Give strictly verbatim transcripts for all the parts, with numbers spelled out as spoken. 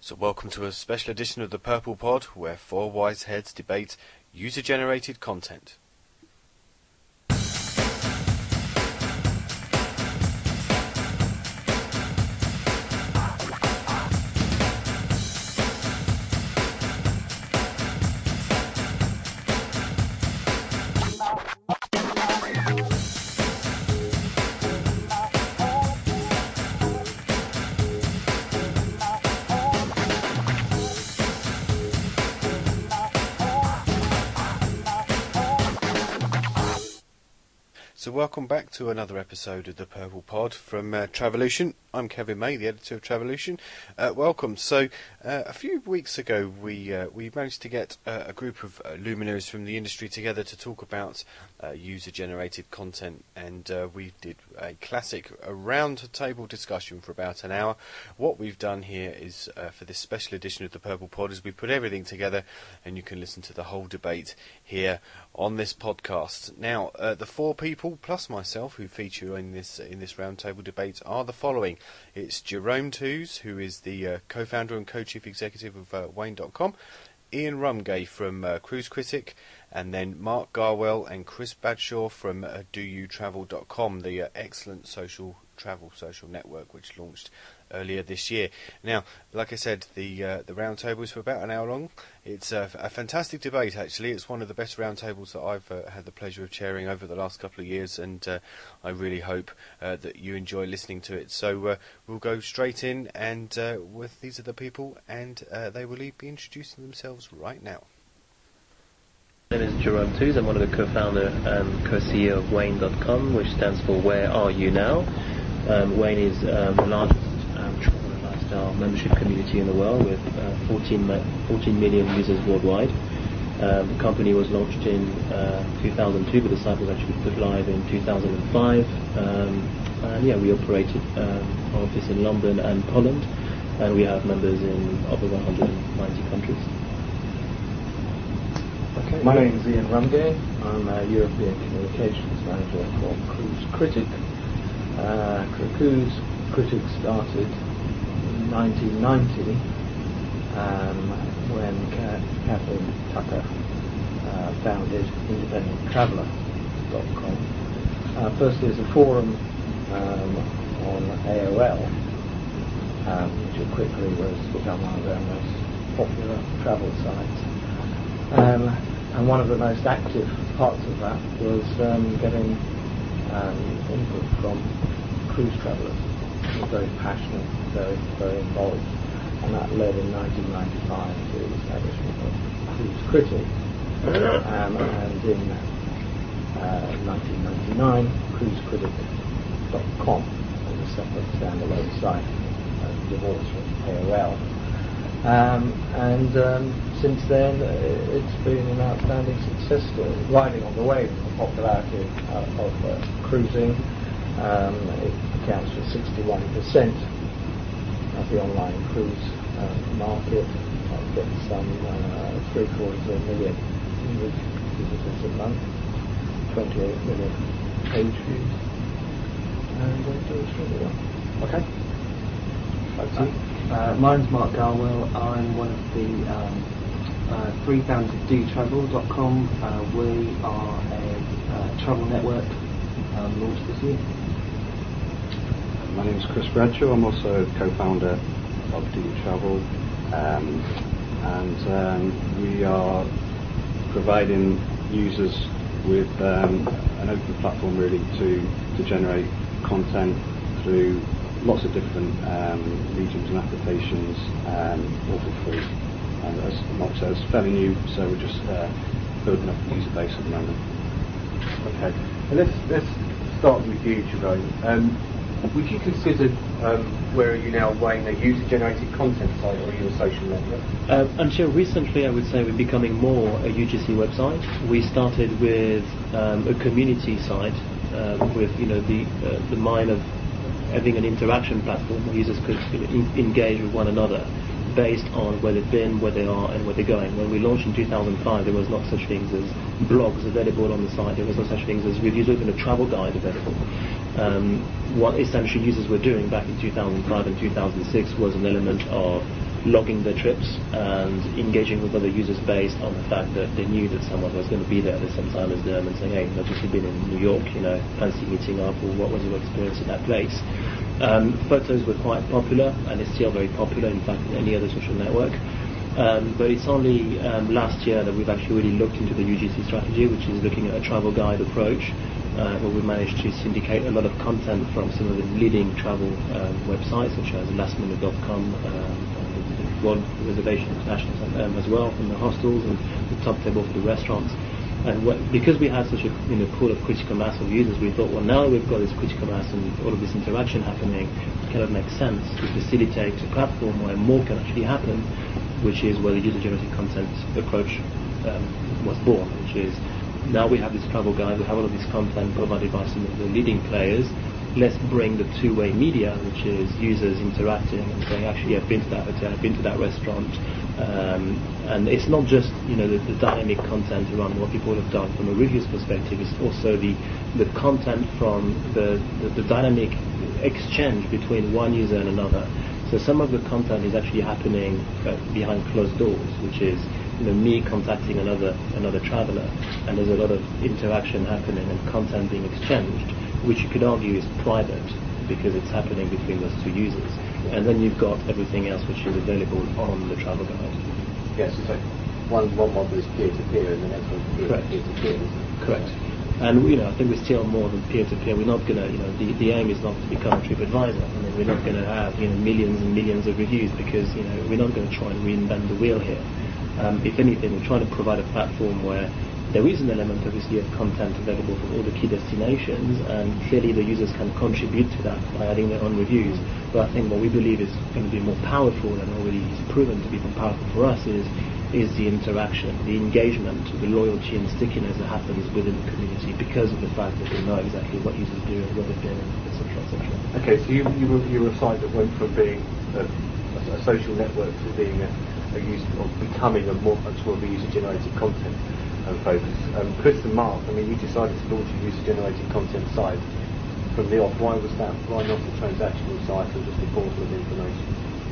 So welcome to a special edition of the Purple Pod, where four wise heads debate user-generated content. So welcome back to another episode of the Purple Pod from uh, Travolution. I'm Kevin May, the editor of Travolution. Uh, welcome. So uh, a few weeks ago we uh, we managed to get uh, a group of uh, luminaries from the industry together to talk about uh, user-generated content, and uh, we did a classic a round table discussion for about an hour. What we've done here is uh, for this special edition of the Purple Pod is we put everything together, and you can listen to the whole debate here on this podcast. Now, uh, the four people plus myself who feature in this in this roundtable debate are the following. It's Jerome Toos, who is the uh, co-founder and co-chief executive of uh, Wayne dot com, Ian Rumgay from uh, Cruise Critic, and then Mark Garwell and Chris Bradshaw from uh, Do You Travel dot com, the uh, excellent social travel social network which launched earlier this year. Now, like I said, the uh, the roundtable is for about an hour long. It's a, a fantastic debate, actually. It's one of the best roundtables that I've uh, had the pleasure of chairing over the last couple of years, and uh, I really hope uh, that you enjoy listening to it. So uh, we'll go straight in, and uh, with these are the people, and uh, they will be introducing themselves right now. My name is Jerome Toos. I'm one of the co-founder and co-C E O of Wayne dot com, which stands for Where Are You Now? Um, Wayne is um, the largest um, travel and lifestyle membership community in the world with uh, fourteen million users worldwide. Um, the company was launched in uh, two thousand two, but the site was actually put live in two thousand five. Um, and yeah, we operated um, our office in London and Poland, and we have members in over one hundred ninety countries. Okay. My name is Ian Rumgay. I'm a European Communications Manager for Cruise Critic. Uh, Cruise Critic started in nineteen ninety um, when Kathleen Tucker uh, founded independent traveller dot com. Uh, firstly as a forum um, on A O L, um, which quickly was become one of our most popular travel sites. Um, and one of the most active parts of that was um, getting um, input from cruise travellers. They were very passionate, very, very involved, and that led in nineteen ninety-five to the establishment of Cruise Critic, um, and in uh, nineteen ninety-nine, cruise critic dot com was a separate standalone site, uh, divorced from A O L. Um, and um, since then, uh, it's been an outstanding success story, riding on the wave of the popularity uh, of uh, cruising. Um, it accounts for sixty-one percent of the online cruise uh, market. It gets some uh, three quarters of a million unique visitors a month, twenty-eight million page views, and uh, it does really well. Okay. Back to you. Uh, mine's Mark Garwell. I'm one of the um, uh, three founders of Do You Travel dot com. Uh, we are a uh, travel network um, launched this year. My name is Chris Bradshaw. I'm also co-founder of Do You Travel, um, and um, we are providing users with um, an open platform really to, to generate content through lots of different um, regions and applications, um, all for free. And as Mark says, fairly new, so we're just uh, building up the user base at the moment. Okay, and let's let's start with you, Jerome. Um, would you consider um, Where Are You Now, Wayne, a user-generated content site, or are you a social network? Uh, until recently, I would say we're becoming more a U G C website. We started with um, a community site uh, with you know the uh, the mind of having an interaction platform where users could you know, in, engage with one another based on where they've been, where they are, and where they're going. When we launched in two thousand five, there was not such things as blogs available on the site. There was no such things as reviews, or even a travel guide available. Um, what essentially users were doing back in two thousand five and two thousand six was an element of logging their trips and engaging with other users based on the fact that they knew that someone was going to be there at the same time as them and saying, hey, I've just been in New York, you know, fancy meeting up, or what was your experience in that place? Um, photos were quite popular, and it's still very popular, in fact, in any other social network. Um, but it's only um, last year that we've actually really looked into the U G C strategy, which is looking at a travel guide approach, uh, where we managed to syndicate a lot of content from some of the leading travel um, websites, such as last minute dot com, um, World Reservation International um, as well, from the hostels, and the top table for the restaurants. And what, because we had such a you know, pool of critical mass of users, we thought, well, now we've got this critical mass and all of this interaction happening, it kind of makes sense to facilitate a platform where more can actually happen, which is where the user-generated content approach um, was born, which is now we have this travel guide, we have all of this content provided by some of the leading players. Let's bring the two-way media, which is users interacting and saying, actually, I've been to that hotel, I've been to that restaurant. Um, and it's not just you know the, the dynamic content around what people have done from a reviews perspective, it's also the, the content from the, the, the dynamic exchange between one user and another. So some of the content is actually happening uh, behind closed doors, which is you know me contacting another another traveller, and there's a lot of interaction happening and content being exchanged, which you could argue is private because it's happening between those two users. And then you've got everything else which is available on the travel guide. Yes, so one one model is peer-to-peer and the next one is Correct. peer-to-peer, isn't it? Correct. And you know, I think we're still more than peer-to-peer. We're not gonna, you know, the, the aim is not to become a TripAdvisor. I mean, we're not going to have you know millions and millions of reviews because you know we're not going to try and reinvent the wheel here. Um, if anything, we're trying to provide a platform where there is an element, obviously, of content available from all the key destinations, and clearly the users can contribute to that by adding their own reviews. But I think what we believe is going to be more powerful, and already is proven to be more powerful for us, is is the interaction, the engagement, the loyalty and stickiness that happens within the community because of the fact that they know exactly what users do and what they're doing, et cetera, et cetera. Okay, so you, you, were, you were a site that went from being a, a social network to being a, a user, or becoming a more much more of a user-generated content um, focus. Um, Chris and Mark, I mean, you decided to launch a user-generated content site from the off. Why was that? Why not a transactional site or just a portal of information?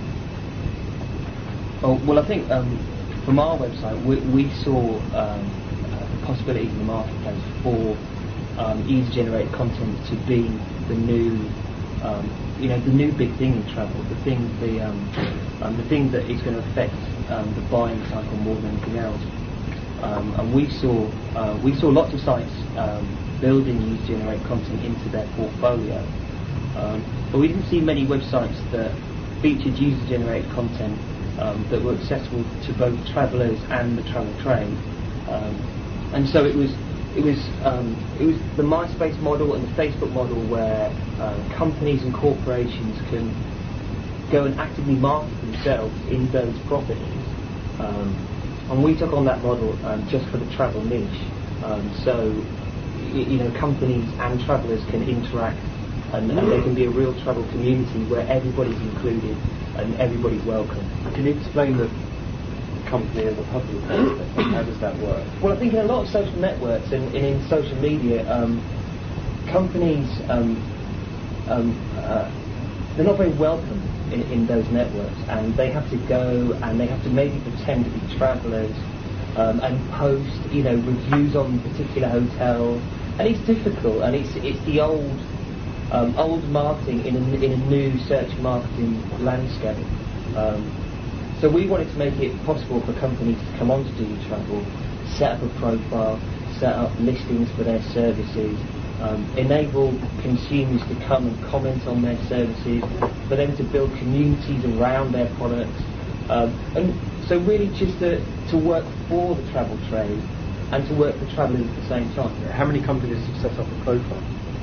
Oh, well, I think um, from our website, we, we saw um, uh, possibilities in the marketplace for um, user-generated content to be the new, um, you know, the new big thing in travel, the thing, the um, um, the thing that is going to affect um, the buying cycle more than anything else. Um, and we saw uh, we saw lots of sites um, building user-generated content into their portfolio, um, but we didn't see many websites that featured user-generated content um, that were accessible to both travellers and the travel trade. Um, and so it was it was um, it was the MySpace model and the Facebook model where uh, companies and corporations can go and actively market themselves in those properties. Um, And we took on that model um, just for the travel niche. Um, so, y- you know, companies and travellers can interact, and, and there can be a real travel community where everybody's included and everybody's welcome. Can you explain the company and the public? How does that work? Well, I think in a lot of social networks and, and in social media, um, companies um, um, uh, they're not very welcome in, in those networks, and they have to go and they have to maybe pretend to be travellers um, and post, you know, reviews on particular hotels, and it's difficult, and it's it's the old um, old marketing in a, in a new search marketing landscape. Um, so we wanted to make it possible for companies to come on to Do Travel, set up a profile, set up listings for their services. Um, enable consumers to come and comment on their services, for them to build communities around their products, um, and so really just to, to work for the travel trade and to work for travellers at the same time. How many companies have set up a profile?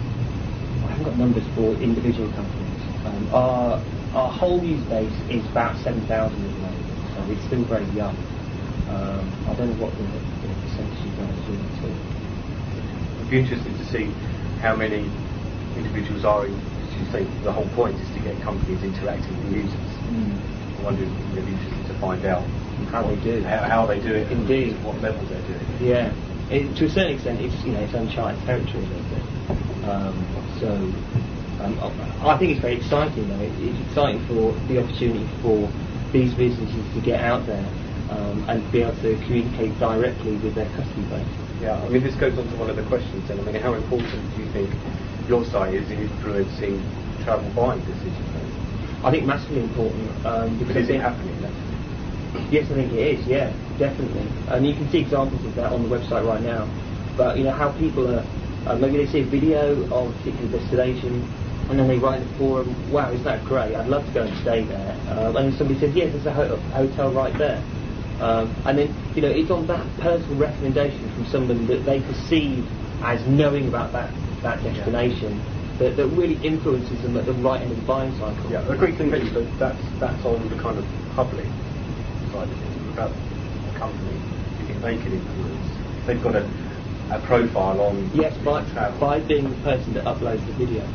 I haven't got numbers for individual companies. Um, our our whole user base is about seven thousand at the moment, so it's still very young. Um, I don't know what the, the percentage is going to be. It'd be interesting to see how many individuals are in, as you say, the whole point is to get companies interacting with users. Mm. I wonder if it'd be interesting to find out How they do. how, how they do it, Indeed. and what level they're doing it. Yeah, it, to a certain extent, it's you know it's uncharted territory a little bit. Um, so um, I I think it's very exciting though. It, it's exciting for the opportunity for these businesses to get out there um, and be able to communicate directly with their customer base. Yeah, I mean, this goes on to one of the questions then. I mean, how important do you think your site is in influencing travel buying decisions? I think massively important. Um, because But is I it think- happening then? Yes, I think it is. Yeah, definitely. And you can see examples of that on the website right now. But you know how people are. Uh, maybe they see a video of a particular destination, and then they write in the forum, "Wow, isn't that great? I'd love to go and stay there." Uh, and then somebody says, "Yes, there's a ho- hotel right there." Um, and then you know it's on that personal recommendation from someone that they perceive as knowing about that that destination that, that really influences them at the right end of the buying cycle. Yeah, I agree completely, but that's, that's on the kind of public side of things. About a company, you think they can influence. They've got a, a profile on Yes, by, travel. by being the person that uploads the video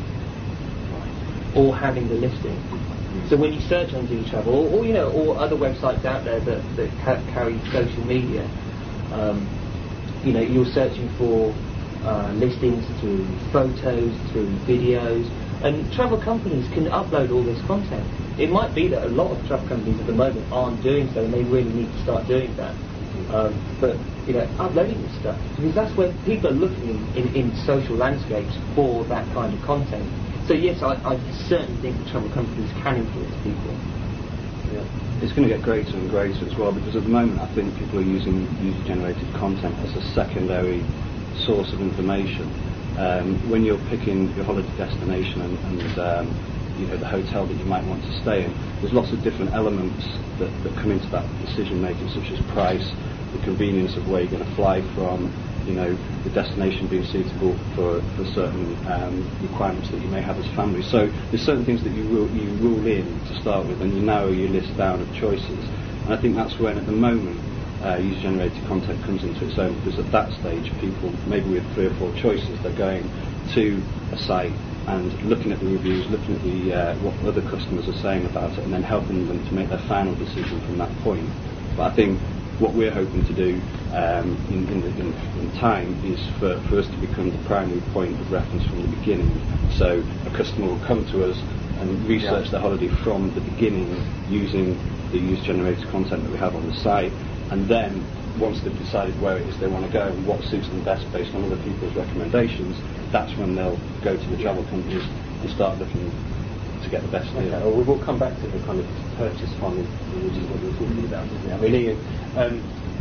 or having the listing. So when you search on Do Travel, or, or you know, or other websites out there that, that ca- carry social media, um, you know, you're searching for uh, listings through photos, through videos, and travel companies can upload all this content. It might be that a lot of travel companies at the moment aren't doing so, and they really need to start doing that. Um, but you know, uploading this stuff, because that's where people are looking in, in, in social landscapes for that kind of content. So yes, I, I certainly think that travel companies can influence people. Yeah. It's going to get greater and greater as well, because at the moment I think people are using user-generated content as a secondary source of information. Um, when you're picking your holiday destination and, and um, you know, the hotel that you might want to stay in, there's lots of different elements that, that come into that decision making, such as price, the convenience of where you're going to fly from, you know, the destination being suitable for, for certain um, requirements that you may have as a family. So there's certain things that you rule, you rule in to start with, and you narrow your list down of choices. And I think that's when, at the moment, uh, user-generated content comes into its own, because at that stage, people, maybe with three or four choices, they're going to a site and looking at the reviews, looking at the uh, what other customers are saying about it, and then helping them to make their final decision from that point. But I think what we're hoping to do um, in, in, the, in, in time is for, for us to become the primary point of reference from the beginning. So a customer will come to us and research Yeah. their holiday from the beginning using the user-generated content that we have on the site, and then once they've decided where it is they want to go and what suits them best based on other people's recommendations, that's when they'll go to the travel companies and start looking to get the best deal. Okay, well, we will come back to the kind of purchase funnel, which is what you're talking about, isn't it? I mean, Ian, um,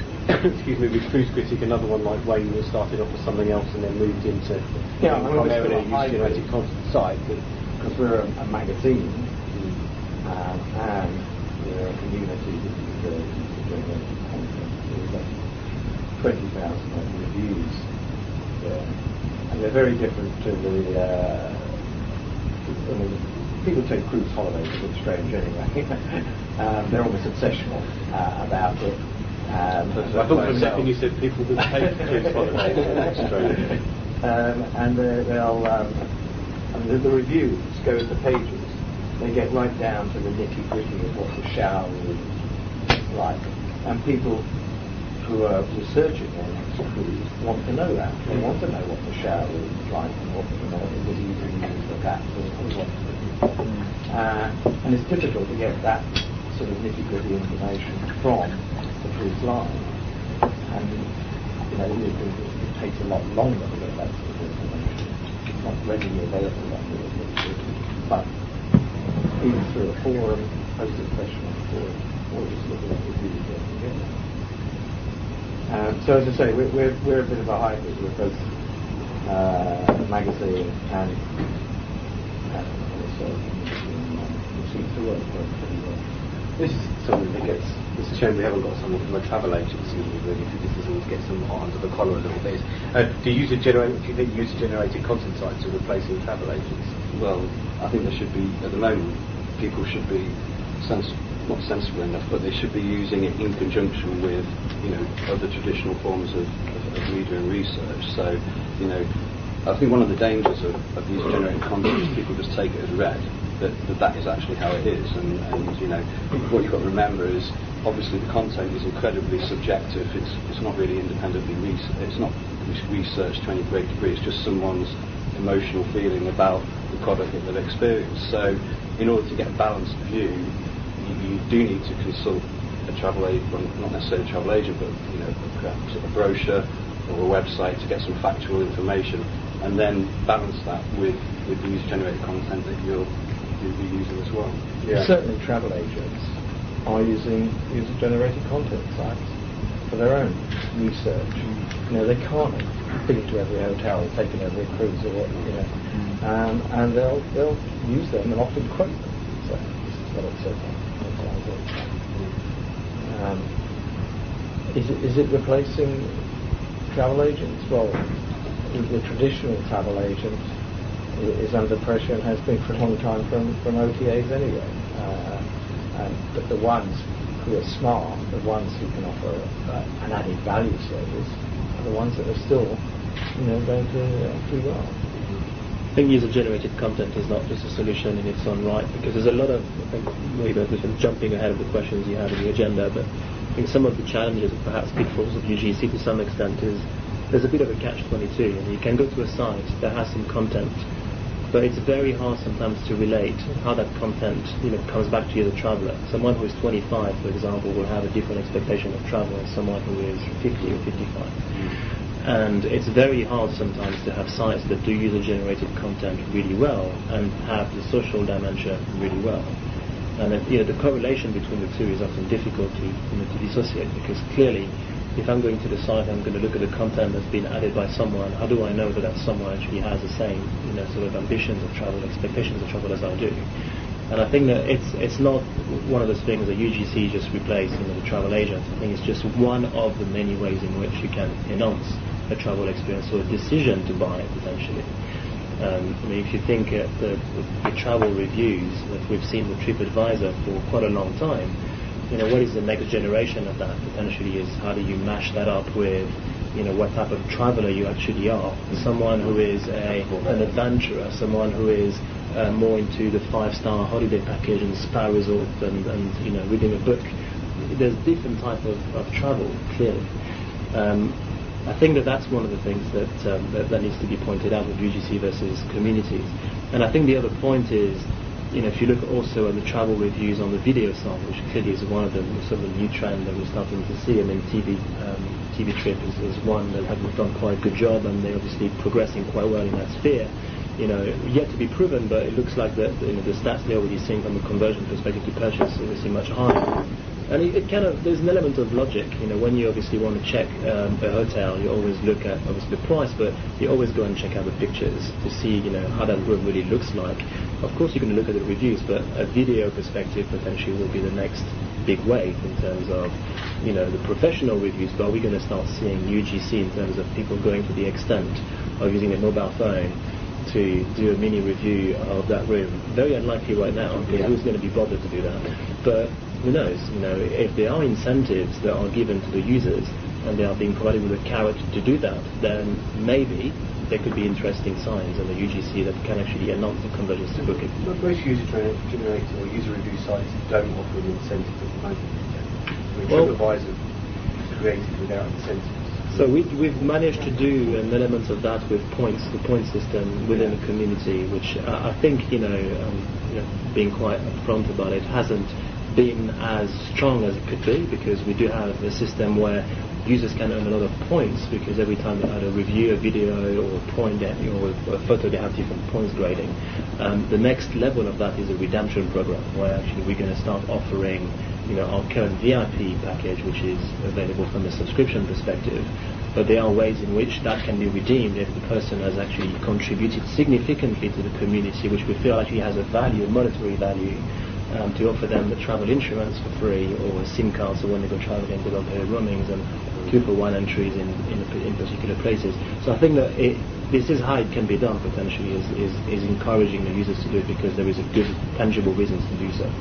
excuse me, with Cruise Critic, another one like Wayne was started off as something else and then moved into Yeah, I mean, we're primarily still a a user-generated hybrid. content site, but Because we're a, a magazine um, and we're a community that is uh, generating content. We've got twenty thousand reviews there. And they're very different to the. Uh, I mean, people take cruise holidays a bit strange anyway. um, they're almost obsessional uh, about it. Um, I thought for a second you said people would take cruise holidays. That's strange. Um, and uh, they'll, um, I mean, the, the reviews go into pages. They get right down to the nitty gritty of what the shower room is like, and people who are researching their next cruise want to know that. They want to know what the shower room is like and what, you know, what the easy to use the taps and what. Uh, and it's difficult to get that sort of nitty gritty information from the cruise line, and you know it, it, it takes a lot longer to get that sort of information. It's not readily available that way, but even through a forum, post a question on the forum, or just looking at reviews they can get. Um, so as I say, we're, we're we're a bit of a hybrid. We're both uh, magazine and and also it seems to work pretty well. This is something that gets, it's a shame we haven't got someone from a travel agency really, because this is always gets them hot under the collar a little bit. Uh, do user generate, do you think user generated content sites are replacing travel agents? Well, I think there should be, at the moment, people should be sens- not sensible enough, but they should be using it in conjunction with, you know, other traditional forms of, of, of media and research. So, you know, I think one of the dangers of, of user-generated content is people just take it as read, that that, that is actually how it is. And, and, you know, what you've got to remember is, obviously the content is incredibly subjective. It's it's not really independently researched. It's not researched to any great degree. It's just someone's emotional feeling about the product that they've experienced. So in order to get a balanced view, you, you do need to consult a travel agent, well, not necessarily a travel agent, but you know, perhaps a brochure or a website to get some factual information, and then balance that with, with the user-generated content that you're, you're using as well. Yeah. Certainly travel agents are using user-generated content sites for their own research. Mm. You know, they can't been to every hotel, taken every cruise, or what, you know, mm. um, and they'll they'll use them and often quote them. So this is what it says on um, Is it is it replacing travel agents? Well, the traditional travel agent is under pressure and has been for a long time from from O T As anyway. Uh, um, but the ones who are smart, the ones who can offer uh, an added value service, are the ones that are still, you know, going to uh, do well. I think user-generated content is not just a solution in its own right, because there's a lot of, I think, maybe jumping ahead of the questions you have in the agenda, but I think some of the challenges and perhaps pitfalls of U G C to some extent is there's a bit of a catch twenty-two. And you can go to a site that has some content, but it's very hard sometimes to relate how that content, you know, comes back to you as a traveller. Someone who is twenty-five, for example, will have a different expectation of travel than someone who is fifty or fifty-five. Mm. And it's very hard sometimes to have sites that do user-generated content really well and have the social dimension really well. And uh, you know, the correlation between the two is often difficult to, you know, to dissociate, because clearly, if I'm going to the site, I'm going to look at the content that's been added by someone. How do I know that that someone actually has the same, you know, sort of ambitions of travel, expectations of travel as I do? And I think that it's it's not one of those things that U G C just replace, you know, the travel agent. I think it's just one of the many ways in which you can enhance a travel experience or a decision to buy it potentially. Um, I mean, if you think at the, the, the travel reviews that we've seen with TripAdvisor for quite a long time, you know, what is the next generation of that potentially is how do you mash that up with, you know, what type of traveller you actually are. Someone who is a, an adventurer, someone who is uh, more into the five-star holiday package and spa resort and, and, you know, reading a book. There's different type of, of travel, clearly. Um, I think that that's one of the things that, um, that that needs to be pointed out with U G C versus communities. And I think the other point is, you know, if you look also at the travel reviews on the video side, which clearly is one of the sort of new trend that we're starting to see. I mean, T V um, T V Trip is, is one that have done quite a good job, and they're obviously progressing quite well in that sphere. You know, yet to be proven, but it looks like the, you know, the stats they're already seeing from a conversion perspective to purchase is obviously much higher. And it, it kind of, there's an element of logic, you know, when you obviously want to check um, a hotel, you always look at, obviously, the price, but you always go and check out the pictures to see, you know, how that room really looks like. Of course, you can look at the reviews, but a video perspective potentially will be the next big wave in terms of, you know, the professional reviews, but are we going to start seeing U G C in terms of people going to the extent of using a mobile phone to do a mini review of that room? Very unlikely right now, because yeah. who's going to be bothered to do that? But who knows? You know, if there are incentives that are given to the users and they are being provided with a carrot to do that, then maybe there could be interesting signs in the U G C that can actually enhance the conversions to booking. But most user-generated or user review sites don't offer an incentive at the moment. I mean, well, TripAdvisor is created without incentives. So we, we've managed to do an element of that with points, the point system within the community, which uh, I think, you know, um, you know, being quite upfront about it, hasn't been as strong as it could be, because we do have a system where users can earn a lot of points, because every time they either review a video or a point or a photo, they have different points grading. Um, the next level of that is a redemption program, where actually we're going to start offering, you know, our current V I P package, which is available from a subscription perspective. But there are ways in which that can be redeemed if the person has actually contributed significantly to the community, which we feel actually has a value, a monetary value, um, to offer them the travel insurance for free, or a SIM card so when they go traveling they don't pay roamings, and two for one entries in, in, in particular places. So I think that it, this is how it can be done potentially, is, is, is encouraging the users to do it, because there is a good tangible reasons to do so.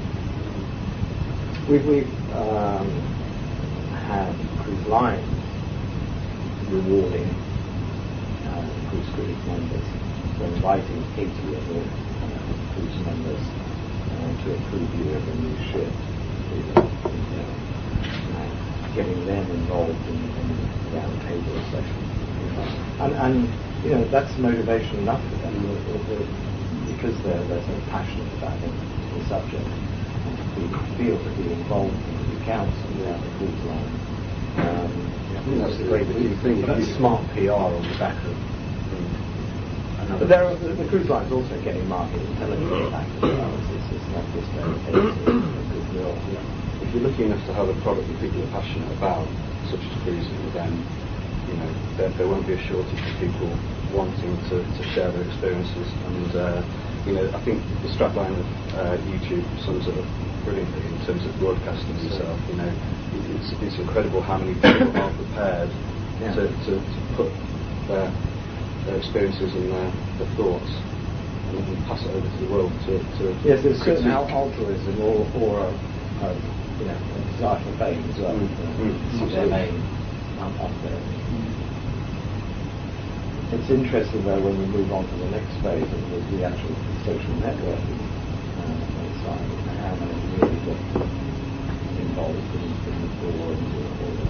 We've, we've um, had cruise lines rewarding uh, cruise critic members. We're inviting eighty of the uh, cruise members uh, to a preview of a new ship, to, you know, uh, getting them involved in, in the round table session. And, and, you know, that's motivation enough for them, because they're, they're so passionate about the, the subject. want to be, feel to be involved in the accounts and the cruise line. Um, I think that's the great thing. That's smart P R on the back of. Um, but there are, the, the cruise line is also getting market intelligence back as well. It's, it's not just a, a goodwill. If you're lucky enough to have a product that people are passionate about, such as cruising, then you know there, there won't be a shortage of people wanting to, to share their experiences. And uh, you know, I think the strapline of uh, YouTube sums it up brilliantly in terms of broadcasting yourself. You know, it's, it's incredible how many people are prepared yeah. to, to, to put their, their experiences and their, their thoughts and, and pass it over to the world. To, to yes, there's certain critique. altruism or, or a, a, you know, a desire for fame as well. Mm. Uh, Mm. see their name up, up there. It's interesting though when we move on to the next phase of the, the actual social networking uh, side, and how many really get involved in, in the forums or, or the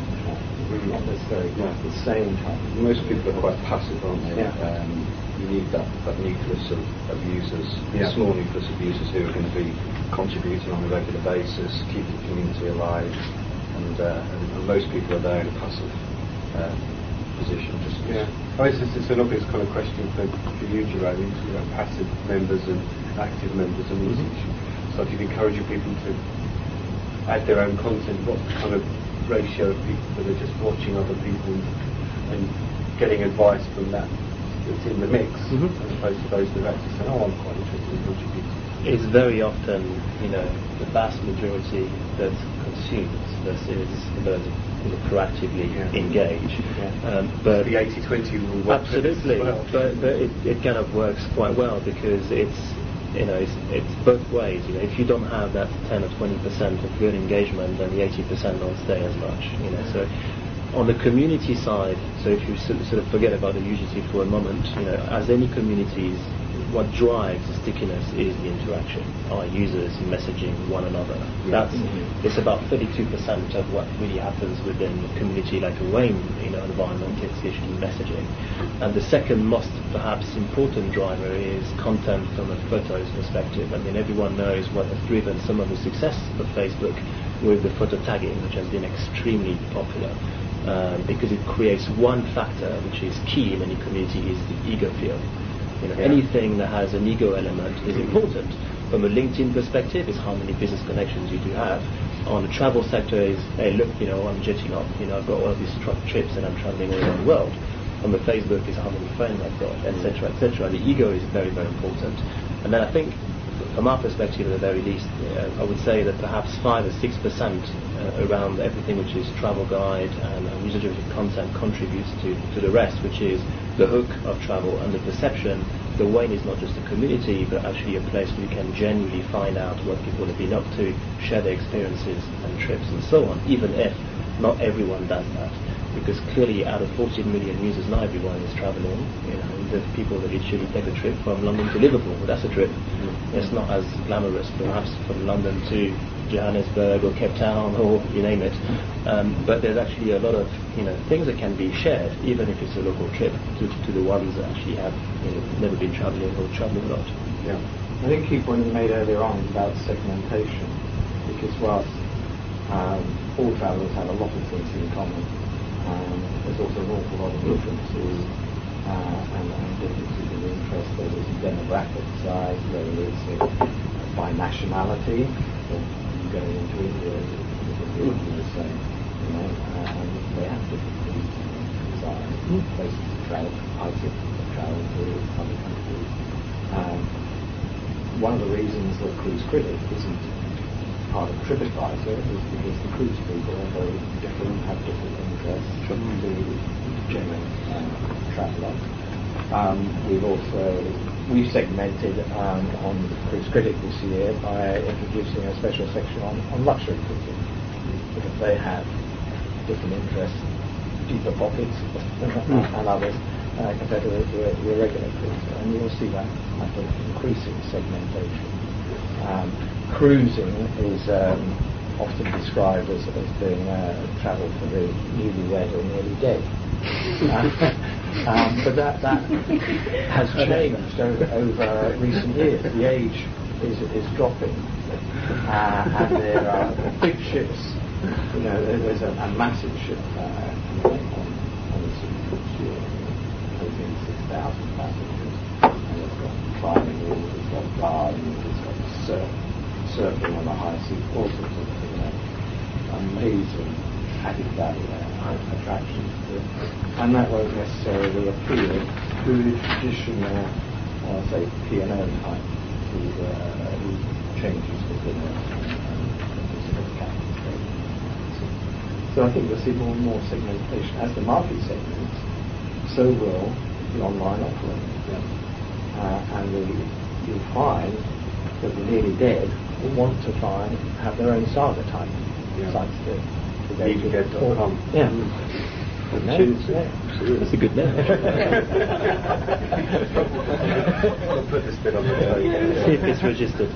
Mm. not necessarily Yeah. the same type of Most people are quite passive, aren't they? Yeah. Um, you need that, that nucleus of, of users, Yeah. a small nucleus of users who are going to be contributing on a regular basis, keeping the community alive, and, uh, and, and most people are there in a passive uh, position. Just Yeah. I guess it's, it's an obvious kind of question for, for you, Jerome, you know, passive members and active members, and mm-hmm. so if you're encouraging people to add their own content, what's the kind of ratio of people that are just watching other people and getting advice from that that's in the mix, Mhm. as opposed to those that are actually saying, oh, I'm quite interested in contributing. It's very often, you know, the vast majority that consumes versus those who proactively Yeah. engage. Yeah. Um, but The eighty twenty rule works for this as absolutely, well. but, but it, it kind of works quite well because it's, you know, it's, it's both ways. You know, if you don't have that ten or twenty percent of good engagement, then the eighty percent don't stay as much. You know, so on the community side, so if you sort sort of forget about the U G C for a moment, you know, as any communities, what drives the stickiness is the interaction, our users messaging one another. That's Mm-hmm. it's about thirty-two percent of what really happens within a community like a Wayne, you know, environment. It's usually messaging, and the second most perhaps important driver is content from a photos perspective. I mean, everyone knows what has driven some of the success of Facebook with the photo tagging, which has been extremely popular. Um, because it creates one factor which is key in any community is the ego feel. You know, Yeah. anything that has an ego element is important. From a LinkedIn perspective, is how many business connections you do have. On the travel sector is, hey, look, you know, I'm jetting off, you know, I've got all of these truck trips and I'm traveling all around the world. On the Facebook is how many friends I've got, et cetera, et cetera. The ego is very, very important. And then I think, from our perspective, at the very least, uh, I would say that perhaps five or six percent uh, around everything which is travel guide and uh, user-generated content contributes to, to the rest, which is the hook of travel and the perception. The Wayne is not just a community, but actually a place where you can genuinely find out what people have been up to, share their experiences and trips and so on, even if not everyone does that. Because clearly, out of fourteen million users now, everyone is traveling. You know, the people that literally take a trip from London to Liverpool, that's a trip. Mm-hmm. It's not as glamorous, perhaps, from London to Johannesburg or Cape Town or you name it. Um, but there's actually a lot of you know things that can be shared, even if it's a local trip, to, to the ones that actually have you know, never been traveling or traveling a lot. Yeah. I think key point you made earlier on is about segmentation, because whilst um, all travellers have a lot of things in common, um, there's also an awful lot of differences uh, and, and differences in interest, whether it's demographic size, whether it's uh, by nationality. So you go into India, it's the same, you know, uh, and they have different needs and desires, places to travel, types of travel to other countries. Um, one of the reasons that Cruise Critic isn't part of TripAdvisor is because the cruise people are very different, have different interests from the general uh, traveller. Um, we've also we've segmented um, on Cruise Critic this year by introducing a special section on, on luxury cruising, because they have different interests, deeper pockets and others uh, compared to the, the, the regular cruiser, and you'll see that I think increasing segmentation. Um, cruising is um, often described as, as being uh, travel for the newlywed or nearly dead. Uh, um, but that, that has changed over, over recent years. The age is, is dropping. uh, and there are big ships. You know, there, there's a, a massive ship uh, on, on the seafront here, holding six thousand passengers, and it's got climbing walls, it's got gardens, it's got surf, surfing on the high sea, all sorts of you know, amazing added value uh, attractions to it. And that won't necessarily appeal to the traditional, uh, say, P and O type who, uh, who changes within a specific capital state. So I think we'll see more and more segmentation. As the market segments, so will the online offering. Yeah. Uh, and the, you'll find that the nearly dead will want to try and have their own saga type yeah. sites to Nearly dead dot com. Yeah. Choose. That's a good name. I'll put this bit on the tape. See if it's registered.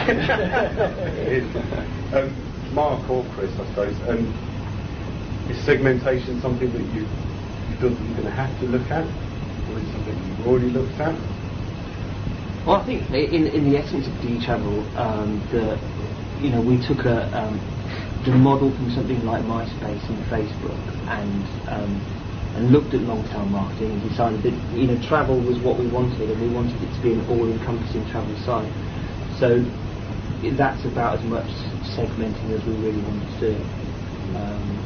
um, Mark or Chris, I suppose, um, is segmentation something that you, you feel that you're going to have to look at, or is it something you've already looked at? Well, I think in in the essence of D-Travel, um, the you know we took a um, the model from something like MySpace and Facebook, and um, and looked at long-term marketing and decided that you know travel was what we wanted, and we wanted it to be an all-encompassing travel site. So that's about as much segmenting as we really wanted to do. Um,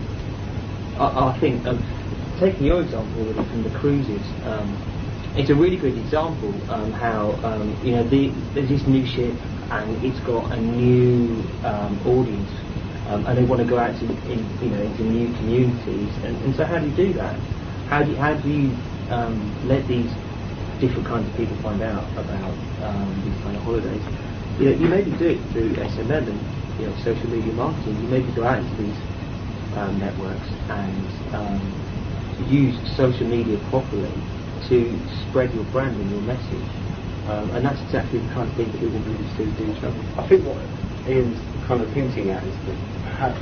I, I think um, taking your example really from the cruises. Um, It's a really good example um, how um, you know the, there's this new ship and it's got a new um, audience um, and they want to go out to in, you know into new communities and, and so how do you do that? How do you, how do you um, let these different kinds of people find out about um, these kind of holidays? You know, you maybe do it through S M M and you know social media marketing. You maybe go out into these um, networks and um, use social media properly to spread your brand and your message, um, and that's exactly the kind of thing that we want to do do travel. I think what Ian's kind of hinting at is that perhaps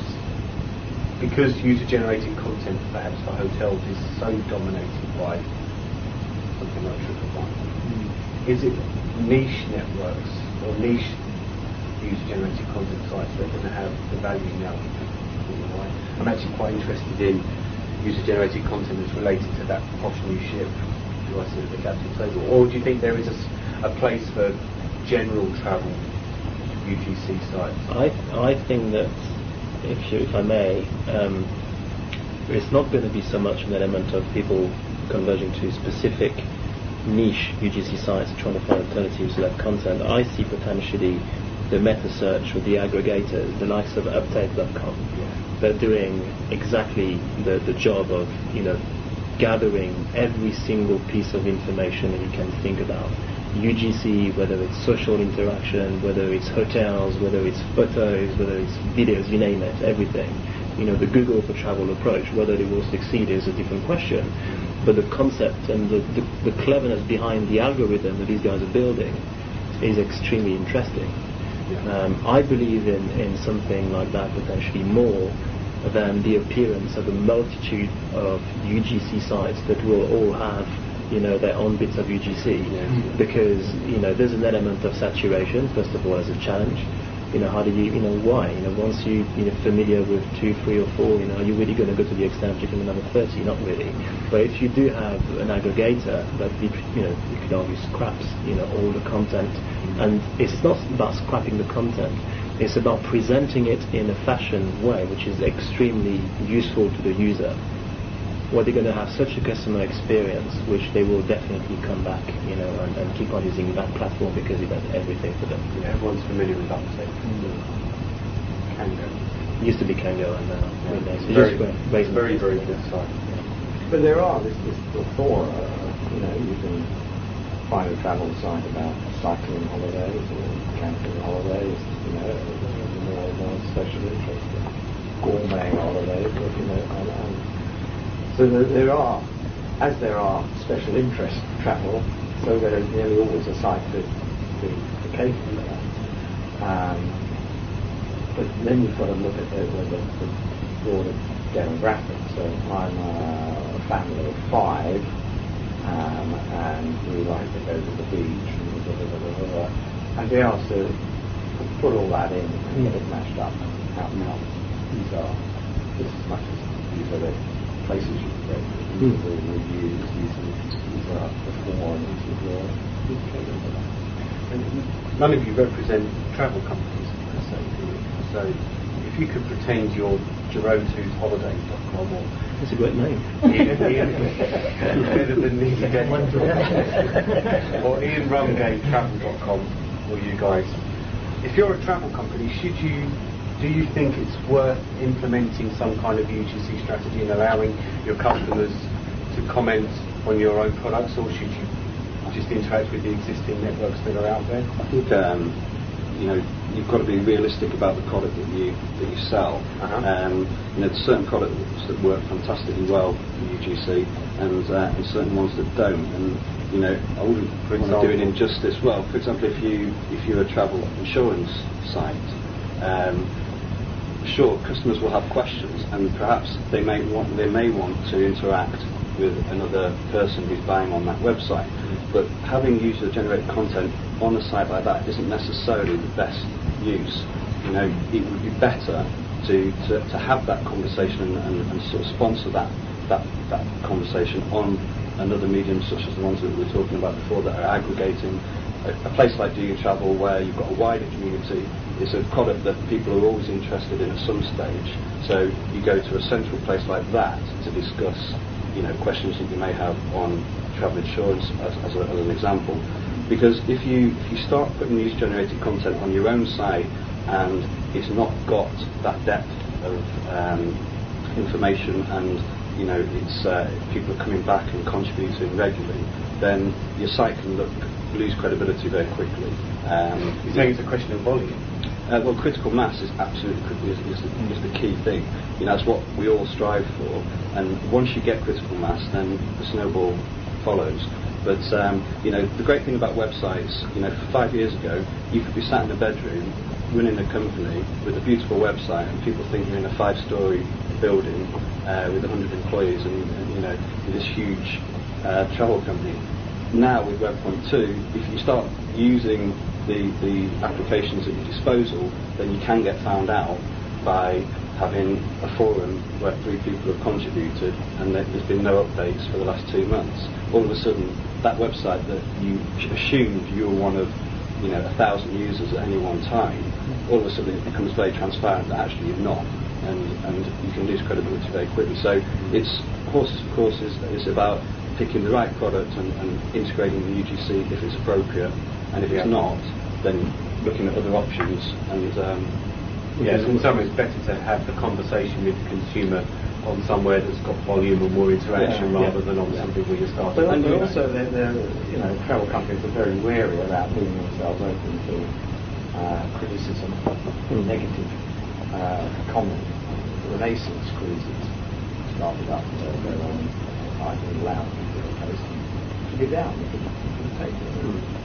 because user-generated content, perhaps for hotels, is so dominated by something like TripAdvisor, mm. is it niche networks or niche user-generated content sites that are going to have the value now? I'm actually quite interested in user-generated content that's related to that posh new ship. Do I see at the captain table, or do you think there is a, a place for general travel U G C sites? I I think that if you, if I may, um, it's not going to be so much an element of people converging to specific niche U G C sites trying to find alternatives to that content. I see potentially the meta search or the aggregators, the likes of update dot com. Yeah. They're doing exactly the the job of you know. gathering every single piece of information that you can think about. U G C, whether it's social interaction, whether it's hotels, whether it's photos, whether it's videos, you name it, everything. You know, the Google for Travel approach, whether it will succeed is a different question. But the concept and the, the, the cleverness behind the algorithm that these guys are building is extremely interesting. Yeah. Um, I believe in, in something like that potentially more than the appearance of a multitude of U G C sites that will all have, you know, their own bits of U G C. Yeah. Because, you know, there's an element of saturation, first of all, as a challenge. You know, how do you, you know, why? You know, once you, you're familiar with two, three or four, you know, are you really going to go to the extent of taking another thirty? Not really. But if you do have an aggregator that, you know, you could argue scraps, you know, all the content, mm-hmm. and it's not about scrapping the content, it's about presenting it in a fashion way which is extremely useful to the user, where they're going to have such a customer experience which they will definitely come back, you know, and, and keep on using that platform because it does everything for them. Yeah, everyone's familiar with Uptake. Mm-hmm. Kango. It used to be Kango and now uh, yeah. it's very, very, very, very, very good site. Yeah. But there are this, this plethora, you know, you can find a travel site about cycling holidays or camping holidays, you know, more more special interest, gourmet holidays, you know, and, and so there, there are, as there are special interest travel, so there is nearly always a site to to, to cater for that. Um, but then you've got to look at the, the, the broader demographic. So I'm a family of five. Um, and we like to go to the beach and, blah, blah, blah, blah, blah. And be asked to put all that in and get it matched up. Out now, these are just as much as these are the places you can go to. These are the reviews. These are these are the forums. These are the And none of you represent travel companies per se, do you? So if you could pretend you're Jerome Two's holidays dot com or That's a great name. Ian, Ian, better than me again. Or Ian Rumgay travel dot com, or you guys. If you're a travel company, should you do you think it's worth implementing some kind of U G C strategy and allowing your customers to comment on your own products, or should you just interact with the existing networks that are out there? I think um, you know you've got to be realistic about the product that you that you sell. Uh-huh. Um, you know, there's certain products that work fantastically well for U G C, and uh, and certain ones that don't. And you know, I wouldn't For want to do it example? injustice. Well, for example, if you if you're a travel insurance site. Um, Sure, customers will have questions, and perhaps they may want they may want to interact with another person who's buying on that website. But having user-generated content on a site like that isn't necessarily the best use. You know, it would be better to, to, to have that conversation and, and, and sort of sponsor that, that that conversation on another medium, such as the ones that we were talking about before, that are aggregating. A, a place like Do You Travel, where you've got a wider community, is a product that people are always interested in at some stage. So you go to a central place like that to discuss, you know, questions that you may have on travel insurance, as, as, a, as an example. Because if you if you start putting user-generated content on your own site and it's not got that depth of um, information, and you know it's uh, people are coming back and contributing regularly, then your site can look lose credibility very quickly. Um, You think it's a question of volume? Uh, well, critical mass is absolutely cri- is, is, the, is the key thing. You know, that's what we all strive for. And once you get critical mass, then the snowball follows. But um, you know, the great thing about websites, you know, five years ago, you could be sat in a bedroom running a company with a beautiful website, and people think you're in a five-story building uh, with one hundred employees, and, and you know, this huge uh, travel company. Now with Web point two, if you start using the, the applications at your disposal, then you can get found out by having a forum where three people have contributed and there- there's been no updates for the last two months. All of a sudden, that website that you assumed you were one of, you know, a thousand users at any one time, all of a sudden it becomes very transparent that actually you're not, and, and you can lose credibility very quickly. So it's horses for courses. It's about picking the right product and, and integrating the U G C if it's appropriate, and if it's Yeah. not, then looking at other options. And um, Yes, in some ways, better to have the conversation with the consumer on somewhere that's got volume and more interaction Yeah, rather yeah. than on Yeah. something where you start. But, And but you- also, they're, they're, you know, travel companies are very wary about leaving themselves open to uh, criticism, negative uh, comment. Renaissance Cruises started up their, their own idea, allowed people to post and took it down. They couldn't, couldn't take it.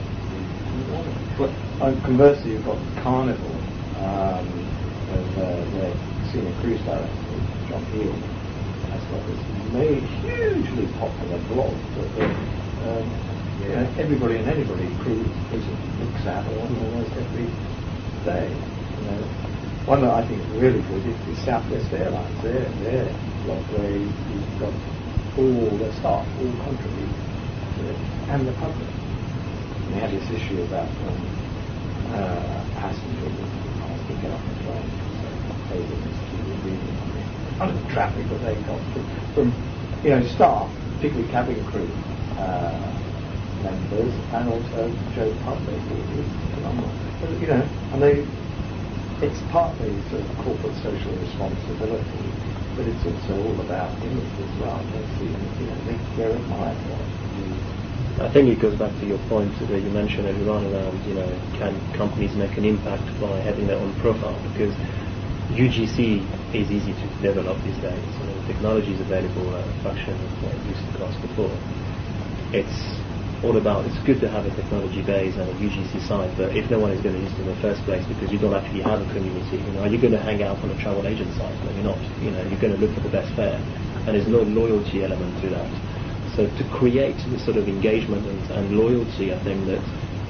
But uh, conversely, you've got Carnival, um, with uh, their senior cruise director, John Heald, has got this made hugely popular blog that uh, um, you know, everybody and anybody cruise looks at almost every day. You know. One that I think is really good is, is Southwest Airlines. Their their blog where you- you've got all their staff all contribute to it, and the public. And they had this issue about um, uh, passengers who asked to get off the plane because they didn't reading under the traffic that they got from, from you know staff, particularly cabin crew uh, members, and also Joe Public. It was phenomenal. But, you know, and they. It's partly sort of corporate social responsibility, but it's also all about image as well. They see, you know, they, they're admired for it. I think it goes back to your point that you mentioned earlier on around, you know, can companies make an impact by having their own profile? Because U G C is easy to develop these days. You know, the technology is available at a fraction of what it used to cost before. It's all about, it's good to have a technology base and a U G C site, but if no one is going to use it in the first place because you don't actually have a community, you know, are you going to hang out on a travel agent site? No, you're not. You know, you're going to look for the best fare, and there's no loyalty element to that. So to create this sort of engagement and, and loyalty, I think that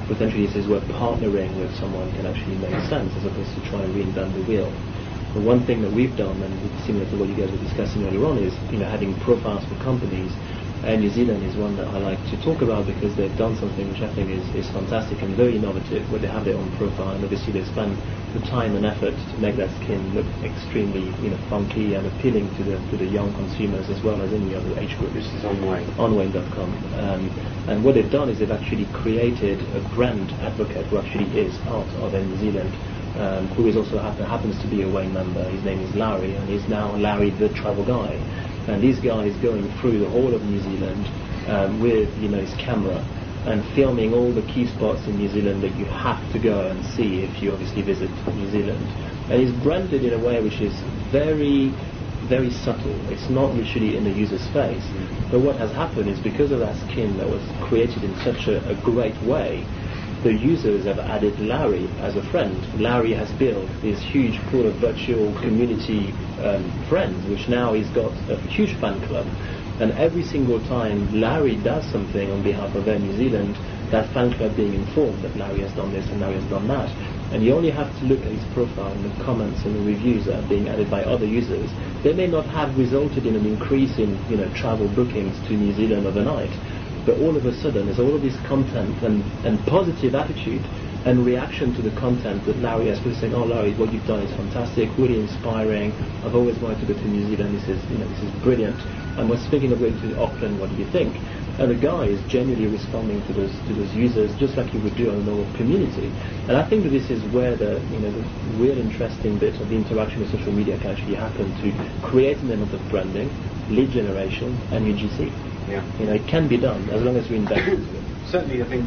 potentially this is where partnering with someone can actually make sense as opposed to try and reinvent the wheel. The one thing that we've done, and it's similar to what you guys were discussing earlier on, is you know having profiles for companies. And New Zealand is one that I like to talk about because they've done something which I think is, is fantastic and very innovative, where they have their own profile, and obviously they spend the time and effort to make that skin look extremely, you know, funky and appealing to the to the young consumers as well as any other age group. This is on Wayne. on Wayne dot com. Um, and what they've done is they've actually created a brand advocate who actually is part of New Zealand, um, who is also happen, happens to be a Wayne member. His name is Larry, and he's now Larry the Travel Guy. And this guy is going through the whole of New Zealand um, with, you know, his camera and filming all the key spots in New Zealand that you have to go and see if you obviously visit New Zealand. And he's branded in a way which is very, very subtle. It's not literally in the user's face. But what has happened is because of that skin that was created in such a, a great way, the users have added Larry as a friend. Larry has built this huge pool of virtual community um, friends, which now he's got a huge fan club. And every single time Larry does something on behalf of Air New Zealand, that fan club being informed that Larry has done this and Larry has done that. And you only have to look at his profile and the comments and the reviews that are being added by other users. They may not have resulted in an increase in, you know, travel bookings to New Zealand overnight, but all of a sudden there's all of this content and, and positive attitude and reaction to the content that Larry has put, saying, "Oh, Larry, what you've done is fantastic, really inspiring. I've always wanted to go to New Zealand. This is, you know, this is brilliant. And we're speaking of going to Auckland. What do you think?" And the guy is genuinely responding to those to those users just like you would do on a normal community. And I think that this is where the you know the real interesting bit of the interaction with social media can actually happen to create an element of branding, lead generation, and U G C. Yeah. You know, it can be done as long as we invest into it. Certainly, I think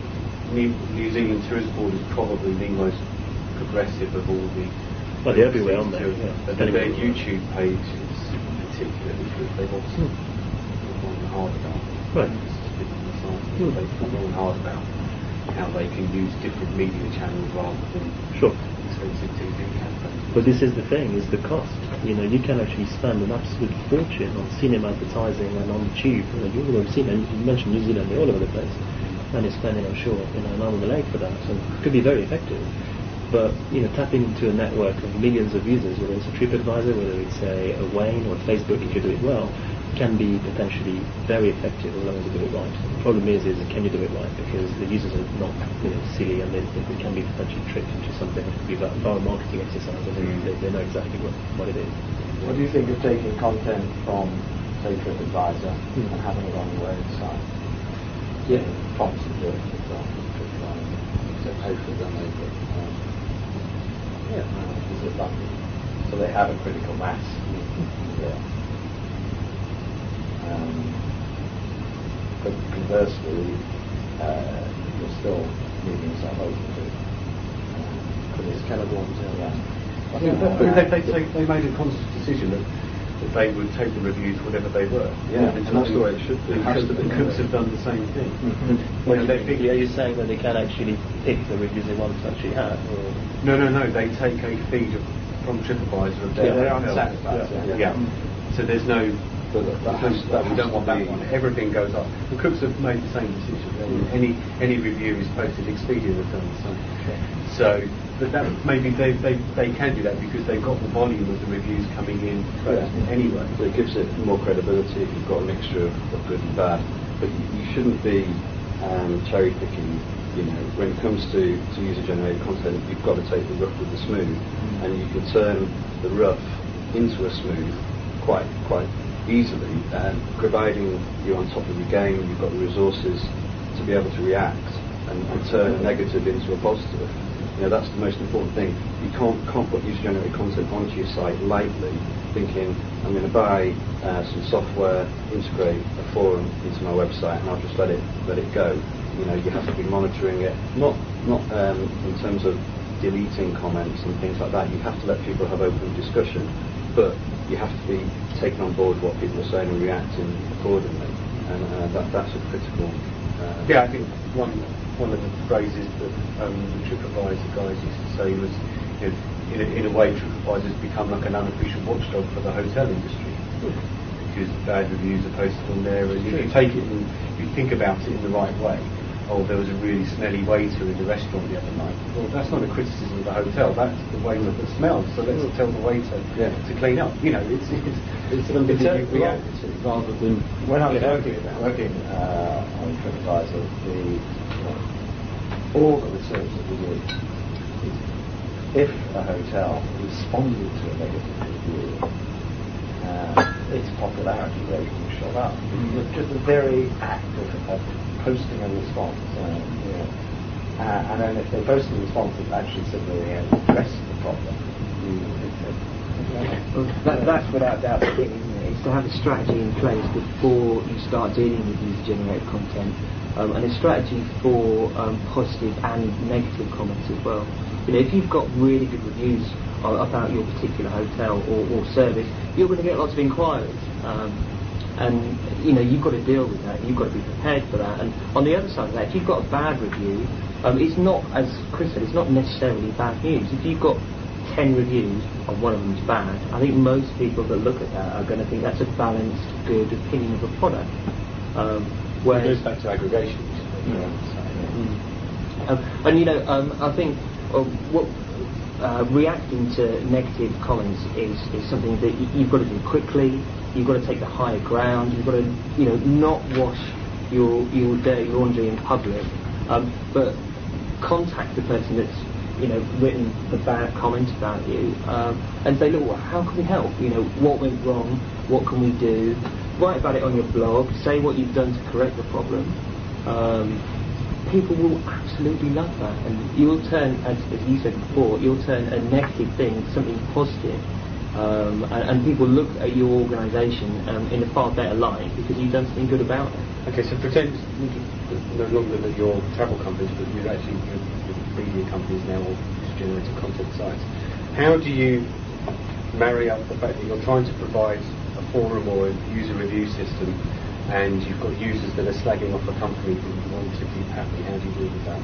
New, New Zealand Tourism Board is probably the most progressive of all the. Well, they're everywhere on there. Yeah. But their YouTube page is particularly good. They've obviously gone hard about. Right. Mm. They've gone hard about how they can use different media channels rather than Sure. expensive T V campaigns. But this is the thing, is the cost. You know, you can actually spend an absolute fortune on cinema advertising and on tube. You know, you will have seen, and you mentioned New Zealand, they're all over the place. And you're spending, I'm sure, you know, an arm and a leg for that. So it could be very effective. But, you know, tapping into a network of millions of users, whether it's a TripAdvisor, whether it's a, a Wayne or a Facebook, if you do it well, can be potentially very effective as long as you do it right. The problem is, is can you do it right? Because the users are not, you know, silly, and they, they can be potentially tricked into something that could be a viral marketing exercise, and they, they, they know exactly what, what it is. What do you think of taking content from, say, TripAdvisor Hmm. and having it on your website? Yeah. Prompts to do it, for example, TripAdvisor. So hopefully they'll make it. Um, yeah, uh, is it lucky? So they have a critical mass. Yeah. Um, but conversely, uh, you're still leaving yourself open to uh, for this kind of one to yeah. I think that, uh, they, they, they made a conscious decision that, that they would take the reviews whatever they were. Yeah, and and that's the way it should be. The It has cooks, to be. the cooks have done the same thing. Mm-hmm. You know, they pick, Are you saying that they can actually pick the reviews they want to actually have? Or? no, no, no. They take a feed of, from TripAdvisor of their Yeah, they're hotel. unsatisfied, Yeah. yeah. yeah. So there's no. But that, that has, that we has don't want to that be- one. Everything goes up. The cooks have made the same decision. Mm. Any any review is posted. Expedia have done the same. So, but that maybe they, they they can do that because they've got the volume of the reviews coming in first Yeah. anyway. So it gives it more credibility if you've got a mixture of, of good and bad. But you, you shouldn't be um, cherry picking. You know, when it comes to, to user-generated content, you've got to take the rough with the smooth, Mm. and you can turn the rough into a smooth quite quite easily. And providing you're on top of your game, you've got the resources to be able to react and, and turn a negative into a positive. You know, that's the most important thing. You can't, can't put user-generated content onto your site lightly, thinking, I'm going to buy uh, some software, integrate a forum into my website, and I'll just let it let it go. You know, you have to be monitoring it, not not um, in terms of deleting comments and things like that. You have to let people have open discussion, but you have to be taking on board what people are saying and reacting accordingly. And uh, that that's a critical. Uh, Yeah, I think one one of the phrases that um, the TripAdvisor guys used to say was, you know, in, a, in a way, TripAdvisor's become like an unofficial watchdog for the hotel industry because bad reviews are posted on there, and if you take it and you think about it in the right way, oh, there was a really smelly waiter in the restaurant the other night. Well, that's not a criticism of the hotel, that's the waiter that smells, so let's tell the waiter Yeah. to clean up. You know, it's it's, it's something It's that a you react to. rather than when I was working, working uh, on TripAdvisor, the you know, all the research that we did is if a hotel responded to a negative review, uh, its popularity rating shot up. Mm-hmm. Just the very act of, of posting a response, uh, you know, uh, and then if they posted a response that actually said that they had addressed the problem, you, it, Well, that, that's without doubt the thing, isn't it? It's to have a strategy in place before you start dealing with user-generated content, um, and a strategy for um, positive and negative comments as well. You know, if you've got really good reviews uh, about your particular hotel or, or service, you're going to get lots of inquiries. Um, and, you know, you've got to deal with that. You've got to be prepared for that. And on the other side of that, if you've got a bad review, um, it's not, as Chris said, it's not necessarily bad news. If you've got ten reviews and one of them's bad, I think most people that look at that are going to think that's a balanced, good opinion of a product. Um, It whereas, goes back to aggregation. You know, so, yeah. Mm. Um, and you know, um, I think uh, what uh, reacting to negative comments is, is something that y- you've got to do quickly. You've got to take the higher ground. You've got to, you know, not wash your your dirty laundry in public, um, but contact the person that's, you know, written the bad comments about you, um, and say, look, well, how can we help? You know, what went wrong? What can we do? Write about it on your blog. Say what you've done to correct the problem. Um, people will absolutely love that, and you'll turn, as, as you said before, you'll turn a negative thing into something positive, um, and, and people look at your organisation um, in a far better light because you've done something good about it. Okay, so pretend no longer that you're travel companies, but you're actually you're, you're media companies now, or generating content sites. How do you marry up the fact that you're trying to provide a forum or a user review system, and you've got users that are slagging off a company that you want to keep happy? How do you deal with that?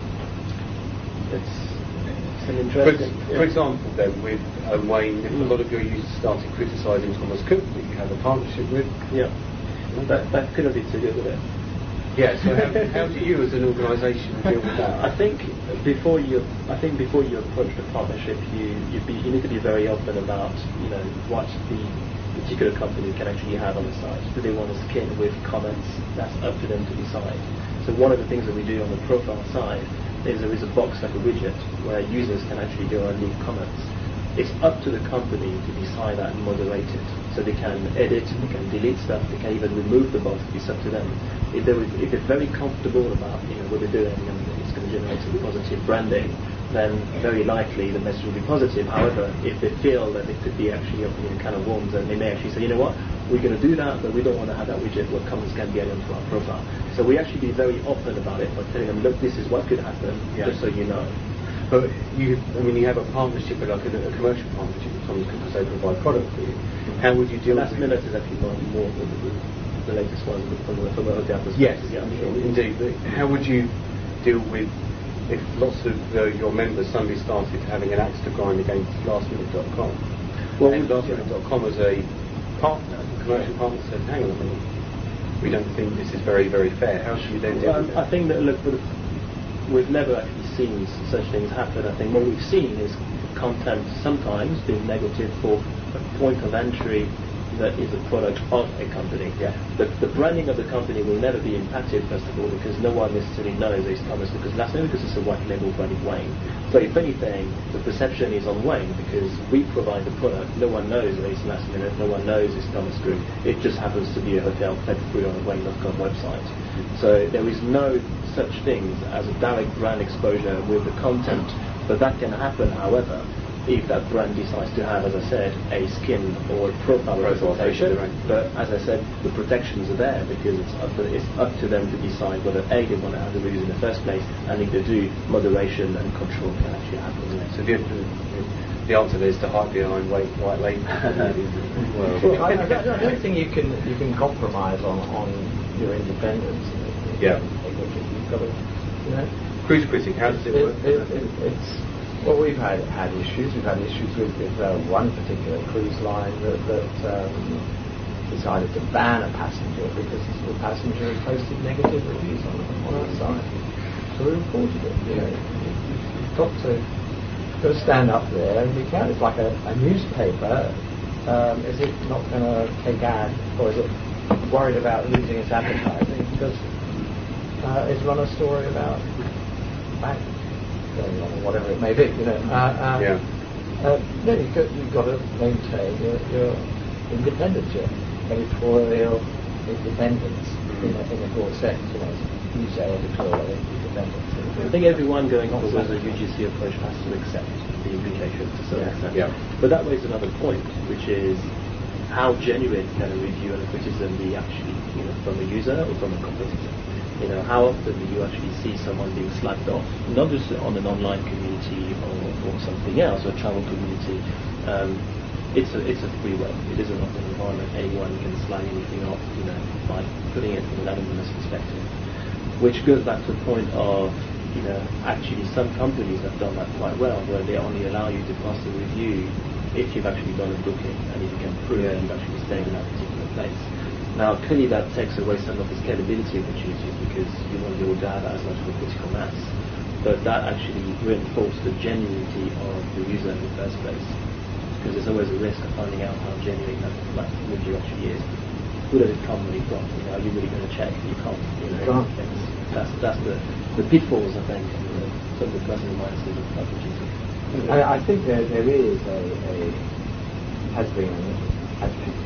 It's, it's an For, interesting. for example, then with um, Wayne, if a lot of your users started criticising Thomas Cook that you have a partnership with, Yeah, that that could have been to do with it. yeah. So how, how do you, as an organisation, deal with that? I think before you, I think before you approach the partnership, you you, be, you need to be very open about, you know, what the particular company can actually have on the site. Do they want to skin with comments? That's up to them to decide. So one of the things that we do on the profile side is there is a box, like a widget, where users can actually go and leave comments. It's up to the company to decide that and moderate it. So they can edit, they can delete stuff, they can even remove the box. It's up to them. If they're, if they're very comfortable about, you know, what they're doing and it's going to generate some positive branding, then very likely the message will be positive. However, if they feel that it could be actually opening a can of worms, then they may actually say, you know what, we're going to do that, but we don't want to have that widget where comments can be added onto our profile. So we actually be very open about it by telling them, look, this is what could happen, Yeah. just so you know. But you, I mean, you have a partnership, like a, a commercial partnership with Thomas Cook, because they provide product for you. How would you deal Last with minute is actually more, more the, the, the latest one from the, from the hotel perspective. Yes, yeah, I'm sure. indeed. But how would you deal with if lots of uh, your members suddenly started having an axe to grind against last minute dot com? Well, and we- last minute dot com as a partner, a commercial partner, said, hang on a minute, we don't think this is very, very fair. How should we then deal Well, with it? I think that, look, with- we've never actually seen such things happen. I think what we've seen is content sometimes being negative for a point of entry that is a product of a company. Yeah. The, the branding of the company will never be impacted, first of all, because no one necessarily knows it's Thomas, because that's only because it's a white label branded Wayne. So if anything, the perception is on Wayne, because we provide the product. No one knows that it's last minute, no one knows it's Thomas Group. It just happens to be a hotel fed through on the Wayne dot com website. So there is no such things as a direct brand exposure with the content, but that can happen, however, if that brand decides to have, as I said, a skin or a profile representation. Right. But as I said, the protections are there because it's up to, it's up to them to decide whether A, they want to have the reviews in the first place, and if they do, moderation and control can actually happen. So the, the, the answer is to hide behind white, white label. well, Well, I, I, don't, I don't think you can you can compromise on, on your independence. Yeah. You've got to, you know. Cruise Critic, how does it It, work? it, it, it's well, we've had had issues. We've had issues with, with uh, one particular cruise line that, that um, decided to ban a passenger because the passenger had posted negative reviews on, on our site. actually reported it. You know, you've got to, got to stand up there and be careful. It's like a, a newspaper. Um, is it not going to take ad, or is it worried about losing its advertising because uh, it's run a story about bank going on or whatever it may be? You know. Uh, um, Yeah. Uh, no, you've got, you've got to maintain your, your independence, your editorial independence in a, in a broad sense. You know, you say editorial independence. I think everyone going forward with a U G C approach has to accept the implications to some extent. Yeah. But that raises another point, which is how genuine can a review and a criticism be actually, you know, from a user or from a competitor? You know, how often do you actually see someone being slagged off, not just on an online community or, or something else, or a travel community? Um, it's a it's a free web. It is an open environment. Anyone can slag anything off, you know, by putting it from an anonymous perspective. Which goes back to the point of, you know, actually some companies have done that quite well, where they only allow you to pass a review if you've actually done a booking and if you can prove that you've actually stayed in that particular place. Now, clearly that takes away some of the scalability opportunities because you want your data as much of a critical mass. But that actually reinforces the genuinity of the user in the first place. Because there's always a risk of finding out how genuine that, that review actually is. Who does it come really from? You know, are you really going to check? You can't. You know, Can't. That's, that's the, the pitfalls, I think, you know, some of the pluses and minuses of cloud computing. I, I think there there is a, a has been has been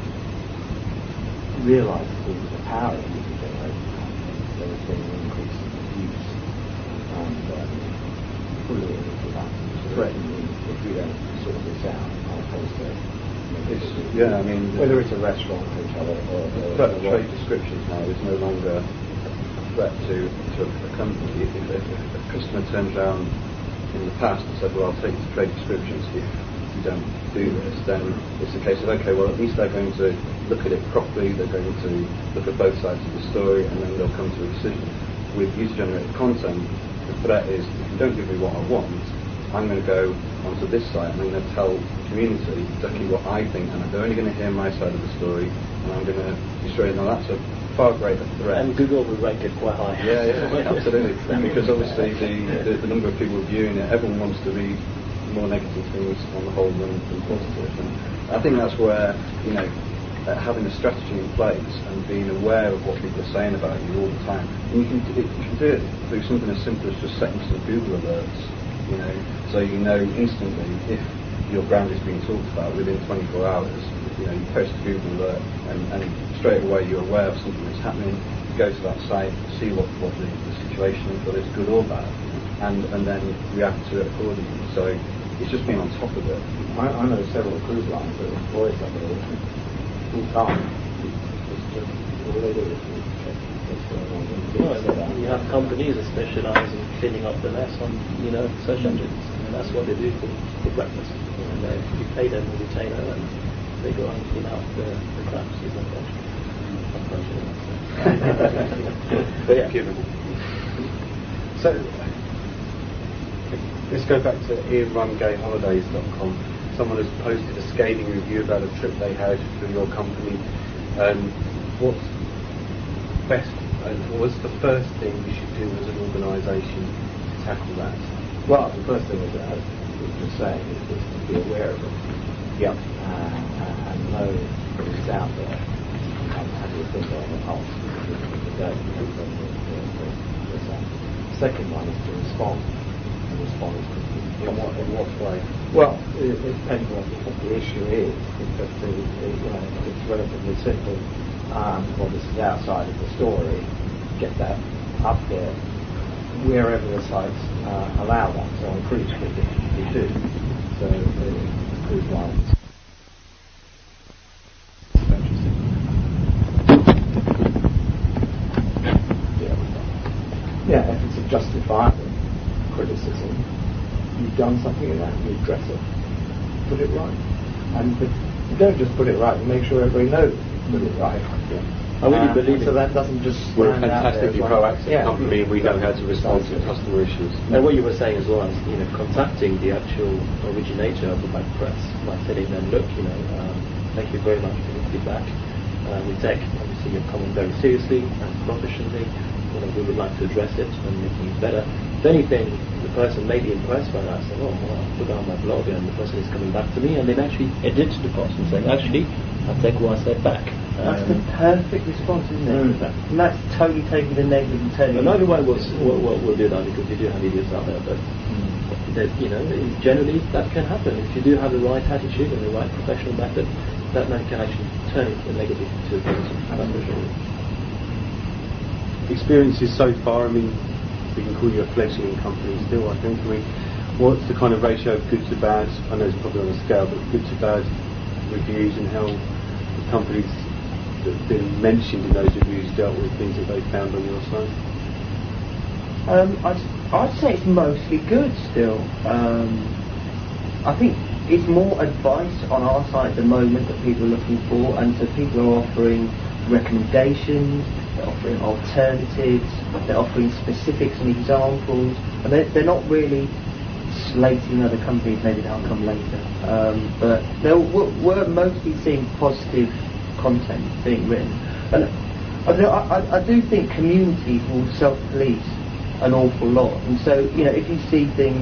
realised the power of user generated content. There has been an increase in use and um, fully into that threatening if we don't sort this out as opposed to It's, yeah, I mean, whether it's a restaurant, hotel, or, or, or but or trade descriptions now is no longer a threat to, to a company. If, if, if a customer turns around in the past and said, well, I'll take the trade descriptions if you don't do this, then it's a case of, okay, well, at least they're going to look at it properly, they're going to look at both sides of the story, and then they'll come to a decision. With user-generated content, the threat is, if you don't give me what I want, I'm going to go onto this site and I'm going to tell the community exactly what I think, and they're only going to hear my side of the story, and I'm going to destroy it. Now that's a far greater threat. And Google would rank it quite high. Yeah, yeah, absolutely. Because obviously the, the, the number of people viewing it, everyone wants to read more negative things on the whole than, than positive. And I think that's where, you know, uh, having a strategy in place and being aware of what people are saying about you all the time. And you can, it, you can do it through something as simple as just setting some Google alerts, you know, so you know instantly if your brand is being talked about within twenty-four hours. You know, you post a Google alert and, and straight away you're aware of something that's happening. You go to that site, see what, what the, the situation is, whether it's good or bad, and, and then react to it accordingly. So it's just being on top of it. I, I know several cruise lines that employ somebody full time. It's just all they do is check what's going on. Well, you have companies that specialise in cleaning up the mess on, you know, search engines, and that's what they do for, for breakfast. And uh, you pay them a retainer, and they go and clean out the, the craps. Is unfortunate. But yeah. So let's go back to ian rumgay holidays dot com. Someone has posted a scathing review about a trip they had through your company. Um, what's best, and what's the first thing you should do as an organisation to tackle that? Well, the first thing is, as we were just saying, is, is to be aware of it. Yeah. Uh, and know that it's out there and have your finger on the pulse because of the day. The second one is to respond. And respond as quickly as In what, in what way? Well, it, it depends on what the issue is. If the, the, the, you know, if it's relatively simple, um, well, this is outside of the story, get that up there wherever the sites uh, allow that. So on cruise ships, we do. So the cruise lines. Yeah, if it's a justifiable criticism, you've done something in that, you address it, put it right. And but you don't just put it right, you make sure everybody knows you put it right. Yeah. I really um, believe so that doesn't just We're a stand out there fantastically as like, proactive yeah. company, and we know how to respond to customer issues. And what you were saying as well is, you know, contacting the actual originator of the bad press by telling them, look, you know, um, thank you very much for the feedback. Uh, we take obviously your comment very seriously and professionally. you know, we would like to address it and make things better. If anything, the person may be impressed by that, saying, oh, well, I put it on my blog and the person is coming back to me, and they've actually edited the post and saying, actually, I'll take what I said back. That's Um, the perfect response, isn't it? Mm. And that's totally taking the negative and turning it. Another way we'll, we'll, we'll, we'll do that, because we do have idiots out there, but that, you know, generally that can happen. If you do have the right attitude and the right professional method, that man can actually turn the negative to a positive. That's for sure. Experiences so far, I mean, we can call you a fledgling company still, I think. I mean, what's the kind of ratio of good to bad? I know it's probably on a scale, but good to bad reviews, and how the companies that have been mentioned in those reviews dealt with things that they found on your site? Um, I'd, I'd say it's mostly good still. Um, I think it's more advice on our site at the moment that people are looking for, and so people are offering recommendations, they're offering alternatives, they're offering specifics and examples, and they're, they're not really slating other companies, maybe that'll come later. Um, but they're, we're, we're mostly seeing positive content being written. And I, do- I, I do think communities will self-police an awful lot, and so, you know, if you see things,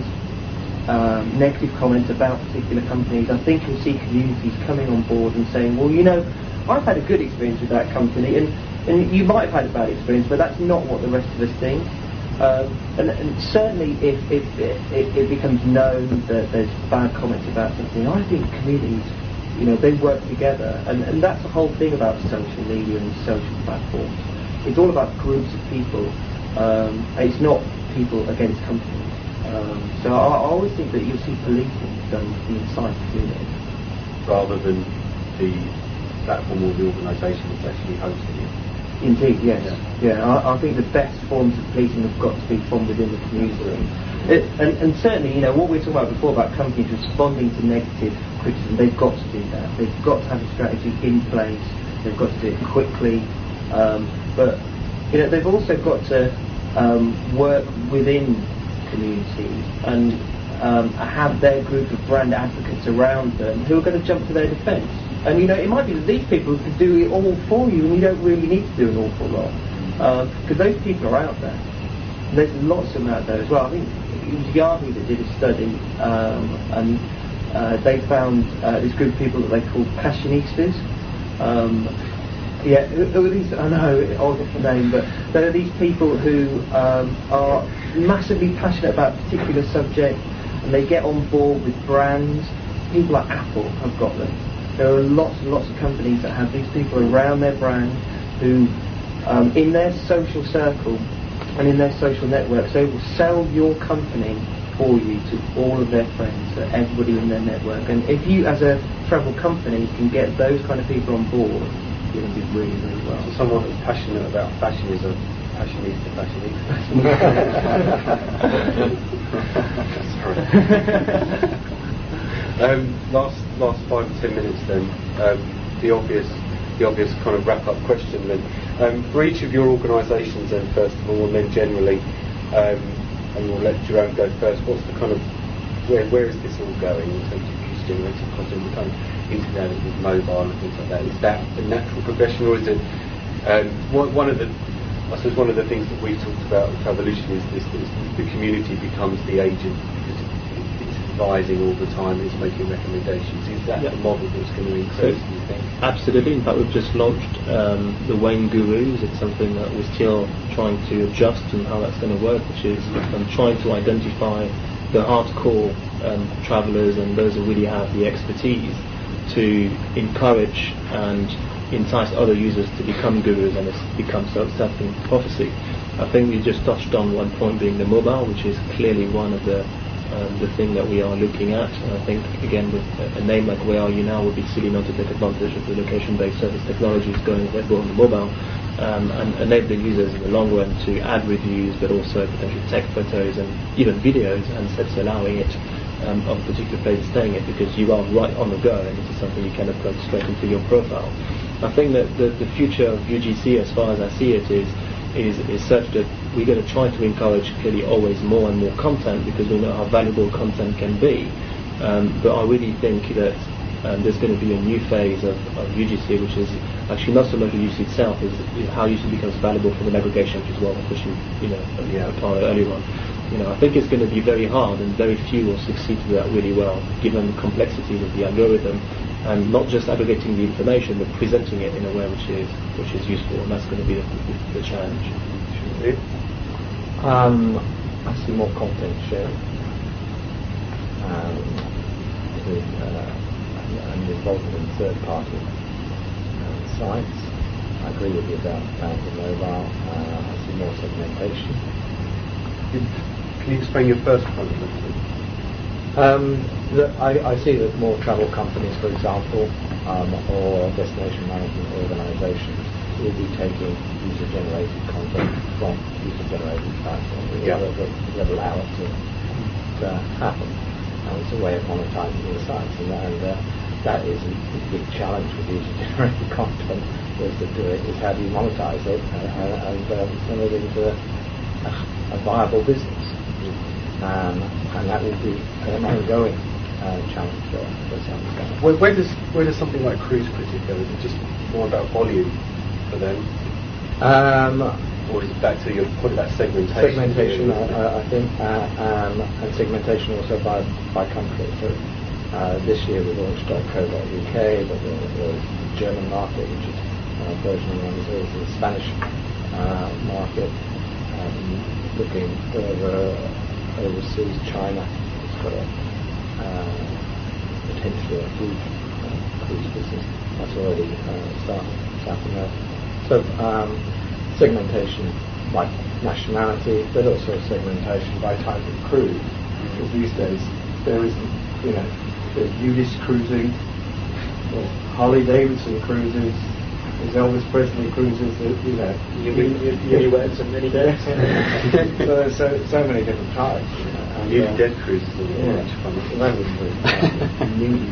um, negative comments about particular companies, I think you'll see communities coming on board and saying, well, you know, I've had a good experience with that company, and, and you might have had a bad experience, but that's not what the rest of us think. Um, and, and certainly if, if, if it becomes known that there's bad comments about something, I think communities, you know, they work together, and, and that's the whole thing about social media and social platforms. It's all about groups of people. Um, it's not people against companies. Um, so I, I always think that you'll see policing done inside the community. Rather than the platform or the organisation that's actually hosting it. Indeed, yes. Yeah, yeah I, I think the best forms of policing have got to be from within the community. It, and, and certainly, you know, what we were talking about before about companies responding to negative criticism, they've got to do that. They've got to have a strategy in place. They've got to do it quickly. Um, but, you know, they've also got to um, work within communities and um, have their group of brand advocates around them who are going to jump to their defence. And, you know, it might be that these people can do it all for you, and you don't really need to do an awful lot. Because um, those people are out there. There's lots of them out there as well. I think it was Yahoo that did a study, um, and uh, they found uh, this group of people that they called Passionistas. Um, yeah, who, who are these? I know, I'll get the name, but there are these people who um, are massively passionate about a particular subject, and they get on board with brands. People like Apple have got them. There are lots and lots of companies that have these people around their brand who, um, in their social circle and in their social networks, they will sell your company for you to all of their friends, to everybody in their network. And if you, as a travel company, can get those kind of people on board, you're going to do really, really well. So someone who's passionate about fashion is a fashionista, fashionista. Sorry. um, last last five or ten minutes then, um, the obvious the obvious kind of wrap up question then. Um, for each of your organisations then, first of all, and then generally, um, and we'll let Jerome go first, what's the kind of, where where is this all going in terms of user generated content, the kind of internet and mobile and things like that? Is that a natural progression, or is it um, one, one of the I suppose one of the things that we've talked about with Travolution is this, this the community becomes the agent because it, it's advising all the time, it's making recommendations. Is that yeah. the model that's going to increase, do you think? Absolutely. In fact, we've just launched um, the Wayne Gurus. It's something that we're still trying to adjust and how that's going to work, which is um, trying to identify the hardcore um, travellers and those who really have the expertise to encourage and entice other users to become gurus and it's become self-fulfilling prophecy. I think you just touched on one point being the mobile, which is clearly one of the um, the thing that we are looking at. And I think again with a, a name like Where Are You Now would be silly not to take advantage of the location-based service technologies going ahead on the mobile um, and enabling users in the long run to add reviews, but also potentially take photos and even videos, and sets allowing it um, of a particular place staying it, because you are right on the go and this is something you can upload straight into your profile. I think that the, the future of U G C, as far as I see it, is, is is such that we're going to try to encourage clearly always more and more content, because we know how valuable content can be. Um, but I really think that And there's going to be a new phase of, of U G C, which is actually not so much the U G C itself, is, is how U G C becomes valuable from an aggregation, which is what was pushing, you know, Yeah. upon earlier on. You know, I think it's going to be very hard, and very few will succeed to do that really well, given the complexities of the algorithm, and not just aggregating the information, but presenting it in a way which is which is useful, and that's going to be the, the challenge. Um, I see more content sharing. Um, with, uh, and involvement in third-party uh, sites. I agree with you about, about the mobile. Uh, I see more segmentation. Can you explain your first point? Um, the, I, I see that more travel companies, for example, um, or destination management organisations will be taking user-generated content from user-generated platforms Yeah. that, that, that allow it to, to happen. And it's a way of monetizing your sites, and, and uh, that is a big challenge with user-generated content. Is to do it is how do you monetize it and, and um, turn it into a, a viable business, um, and that will be an ongoing uh, challenge for, for some companies. Where, where does where does something like Cruise Critic go? Is it just more about volume for them, Um, or is it back to your point about segmentation? segmentation, uh, I think, uh, um, and segmentation also by by country. So uh, this year we launched .co dot U K, but the, the German market, which is uh, version one, is also the Spanish uh, market. Um, looking further overseas, China has got a uh, potentially a huge uh, cruise business that's already uh, starting South America. So um, segmentation by nationality, but also segmentation by type of cruise. Because these days there isn't, you know, there's Ulyss cruising, there's Harley Davidson cruises, there's Elvis Presley cruises, that, you know. Uni weds and mini days. so, so, so many different types. You know, and, Newly uh, dead cruises are yeah. much fun. That was good. Uh, newly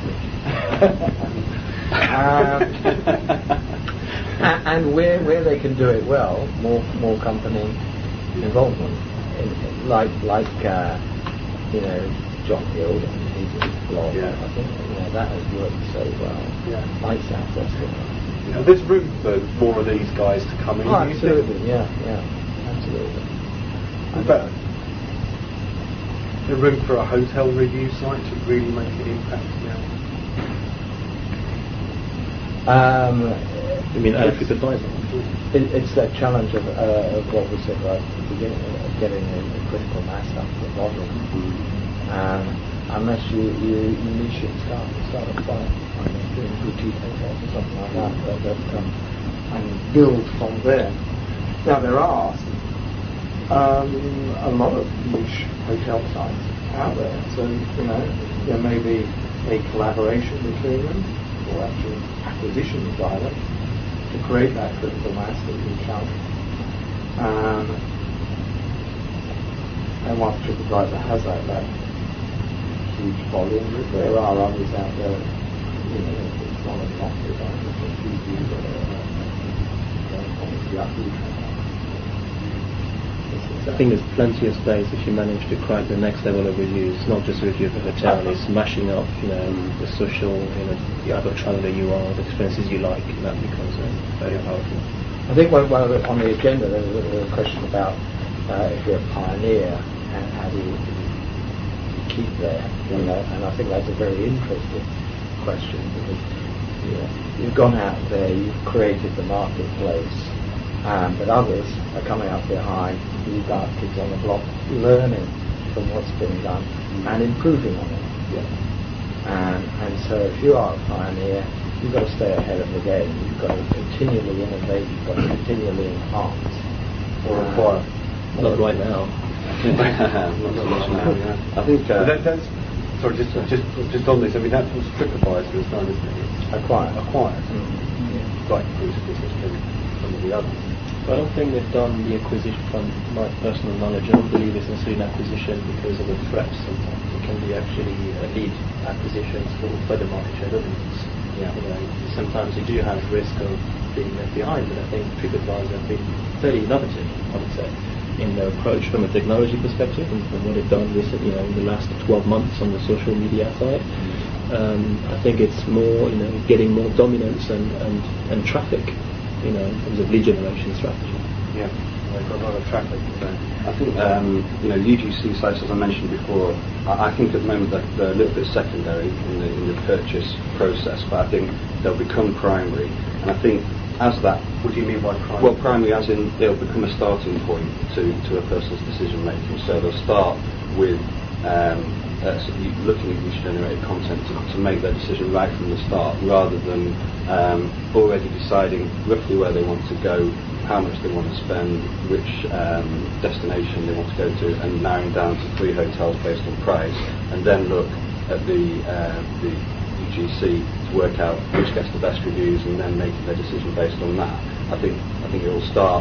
dead. um, And, and where where they can do it well, more more company involvement, in, in, like like uh, you know John Hill and his blog. Yeah. I think you know that has worked so well. Yeah. Like Southwest. Yeah. There's room for more of these guys to come in. Oh, do you think? absolutely, yeah, yeah, absolutely. What about the room for a hotel review site to really make an impact now? Um, You mean it's- TripAdvisor? It, it's that challenge of, uh, of what we said right at the beginning, of getting a, a critical mass up the volume. Um, unless you, you, you niche it, start, start a site, I mean, doing boutique hotels or something like that, but, but, um, and build from there. Now there are um, a lot of niche hotel sites out there, so you know there may be a collaboration between them, or actually acquisitions by them, to create that critical mass that you challenge. Um, and once TripAdvisor has that, that huge volume, there are others out there, you know, it's not a monopoly, right? It's a huge user, uh, Yahoo. I think there's plenty of space if you manage to crack the next level of reviews, not just a review of a hotel, it's mashing up, you know, the social, you know, the other traveller you are, the experiences you like, and that becomes uh, very powerful. I think one, one of the, on the agenda there was a, a question about uh, if you're a pioneer, and how do you keep there? You know, and I think that's a very interesting question because you know, you've gone out there, you've created the marketplace, um, but others are coming up behind. You've got kids on the block learning from what's been done and improving on it. Yeah. Um, and so if you are a pioneer, you've got to stay ahead of the game. You've got to continually innovate. You've got to continually enhance. Or acquire. Not right now. Not so much now, yeah. I think uh, But that, that's sorry, just just just on this. I mean, that's what TripAdvisor has done, isn't it? Acquire. Acquired, Mm-hmm. like Cruise Critic and some of the others. I don't think they've done the acquisition from my personal knowledge. I don't believe it's necessarily an acquisition because of the threats. Sometimes it can be actually uh, lead acquisitions for further market share dominance. Yeah. You know, sometimes you do have risk of being left behind, but I think TripAdvisor have been fairly innovative, I would say, in their approach from a technology perspective and from what they've done recently, you know, in the last twelve months on the social media side. Um, I think it's more, you know, getting more dominance and, and, and traffic, you know, in terms of lead generation strategy. Yeah, they've got a lot of traffic. So I think, um, you know, U G C sites, as I mentioned before, I, I think at the moment that they're a little bit secondary in the, in the purchase process, but I think they'll become primary. And I think as that... What do you mean by primary? Well, primary as in they'll become a starting point to, to a person's decision making. So they'll start with um, uh, so you- looking at user-generated content to, to make their decision right from the start, rather than um, already deciding roughly where they want to go, how much they want to spend, which um, destination they want to go to, and narrowing down to three hotels based on price, and then look at the uh, the U G C to work out which gets the best reviews, and then making their decision based on that. I think I think it will start.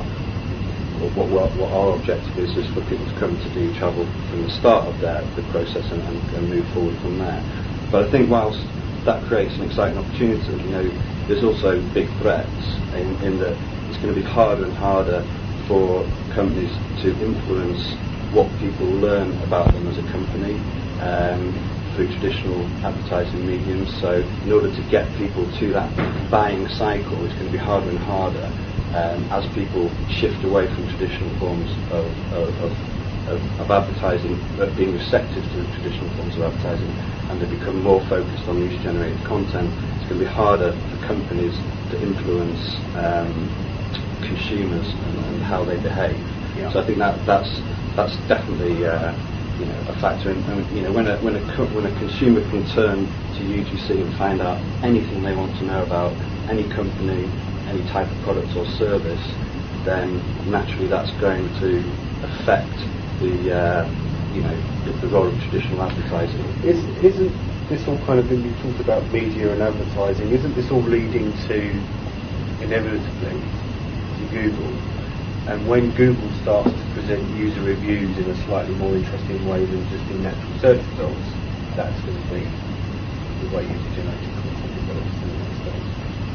What, what, what our objective is is for people to come to do travel from the start of their the process and, and, and move forward from there. But I think whilst that creates an exciting opportunity, you know, there's also big threats in, in that it's going to be harder and harder for companies to influence what people learn about them as a company um, through traditional advertising mediums. So in order to get people to that buying cycle, it's going to be harder and harder um, as people shift away from traditional forms of, of, of, of, of advertising, uh, being receptive to the traditional forms of advertising, and they become more focused on user-generated content. It's going to be harder for companies to influence um, consumers and, and how they behave. Yeah. So I think that that's that's definitely uh, you know a factor. And, and you know when a when a co- when a consumer can turn to U G C and find out anything they want to know about any company, any type of product or service, then naturally that's going to affect the uh, you know the, the role of traditional advertising. Is, isn't this all kind of, when you talked about media and advertising, isn't this all leading to, inevitably, to Google? And when Google starts to present user reviews in a slightly more interesting way than just in natural search results, that's going to be the way user-generated content develops in the next stage.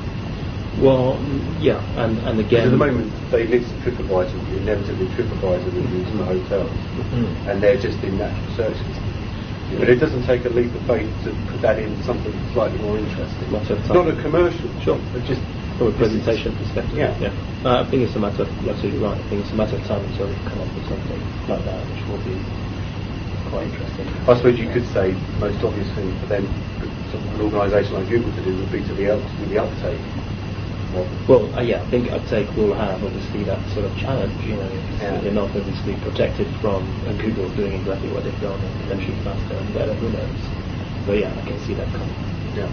Well, yeah, and, and again... Because at the moment, they list TripAdvisor, inevitably TripAdvisor reviews for hotels, Mm. and they're just in natural searches. But it doesn't take a leap of faith to put that in something slightly more interesting. Lots of time. Not a commercial, Sure. but just From a presentation perspective, Yeah. yeah. Uh, I think it's a matter of, you're absolutely right, I think it's a matter of time until we come up with something like that, which will be quite interesting. I suppose you could say most obviously for them, sort of an organisation like Google to do would be to the, up, to the uptake. Well, Well, uh, yeah, I think Uptake will have obviously that sort of challenge, you know, Yeah. they're not obviously protected from uh, Google doing exactly what they've done and potentially faster and better, who knows. But yeah, I can see that coming. yeah.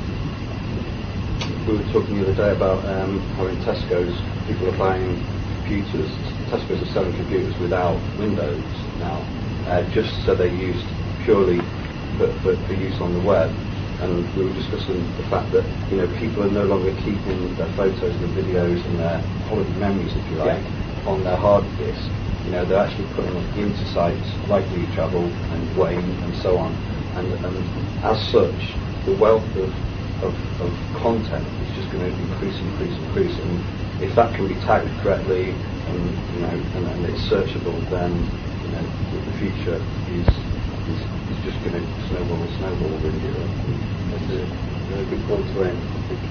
We were talking the other day about um, how in Tesco's people are buying computers. Tesco's are selling computers without Windows now, uh, just so they're used purely for, for, for use on the web. And we were discussing the fact that you know people are no longer keeping their photos and videos and their holiday memories, if you like, on their hard disk. You know, they're actually putting them into sites like WeTravel and Wayne and so on. And, and as such, the wealth of Of, of content is just going to increase, increase, increase, and if that can be tagged correctly and you know and, and it's searchable, then you know the, the future is is, is just going to snowball and snowball. Really, that's a very good point to end. I think.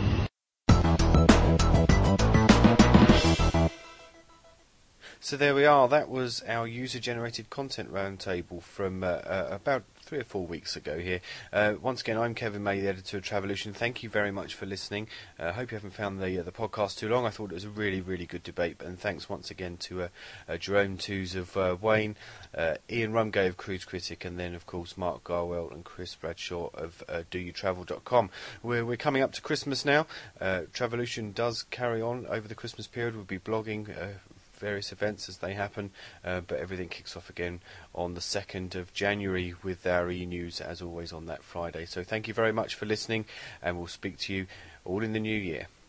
So there we are. That was our user-generated content roundtable from uh, uh, about three or four weeks ago here. Uh, once again, I'm Kevin May, the editor of Travolution. Thank you very much for listening. I uh, hope you haven't found the uh, the podcast too long. I thought it was a really, really good debate. And thanks once again to uh, uh, Jerome Twos of uh, Wayne, uh, Ian Rumgay of Cruise Critic, and then, of course, Mark Garwell and Chris Bradshaw of uh, do you travel dot com. We're, we're coming up to Christmas now. Uh, Travolution does carry on over the Christmas period. We'll be blogging uh, various events as they happen, uh, but everything kicks off again on the second of January with our e-news, as always, on that Friday. So thank you very much for listening, and we'll speak to you all in the new year.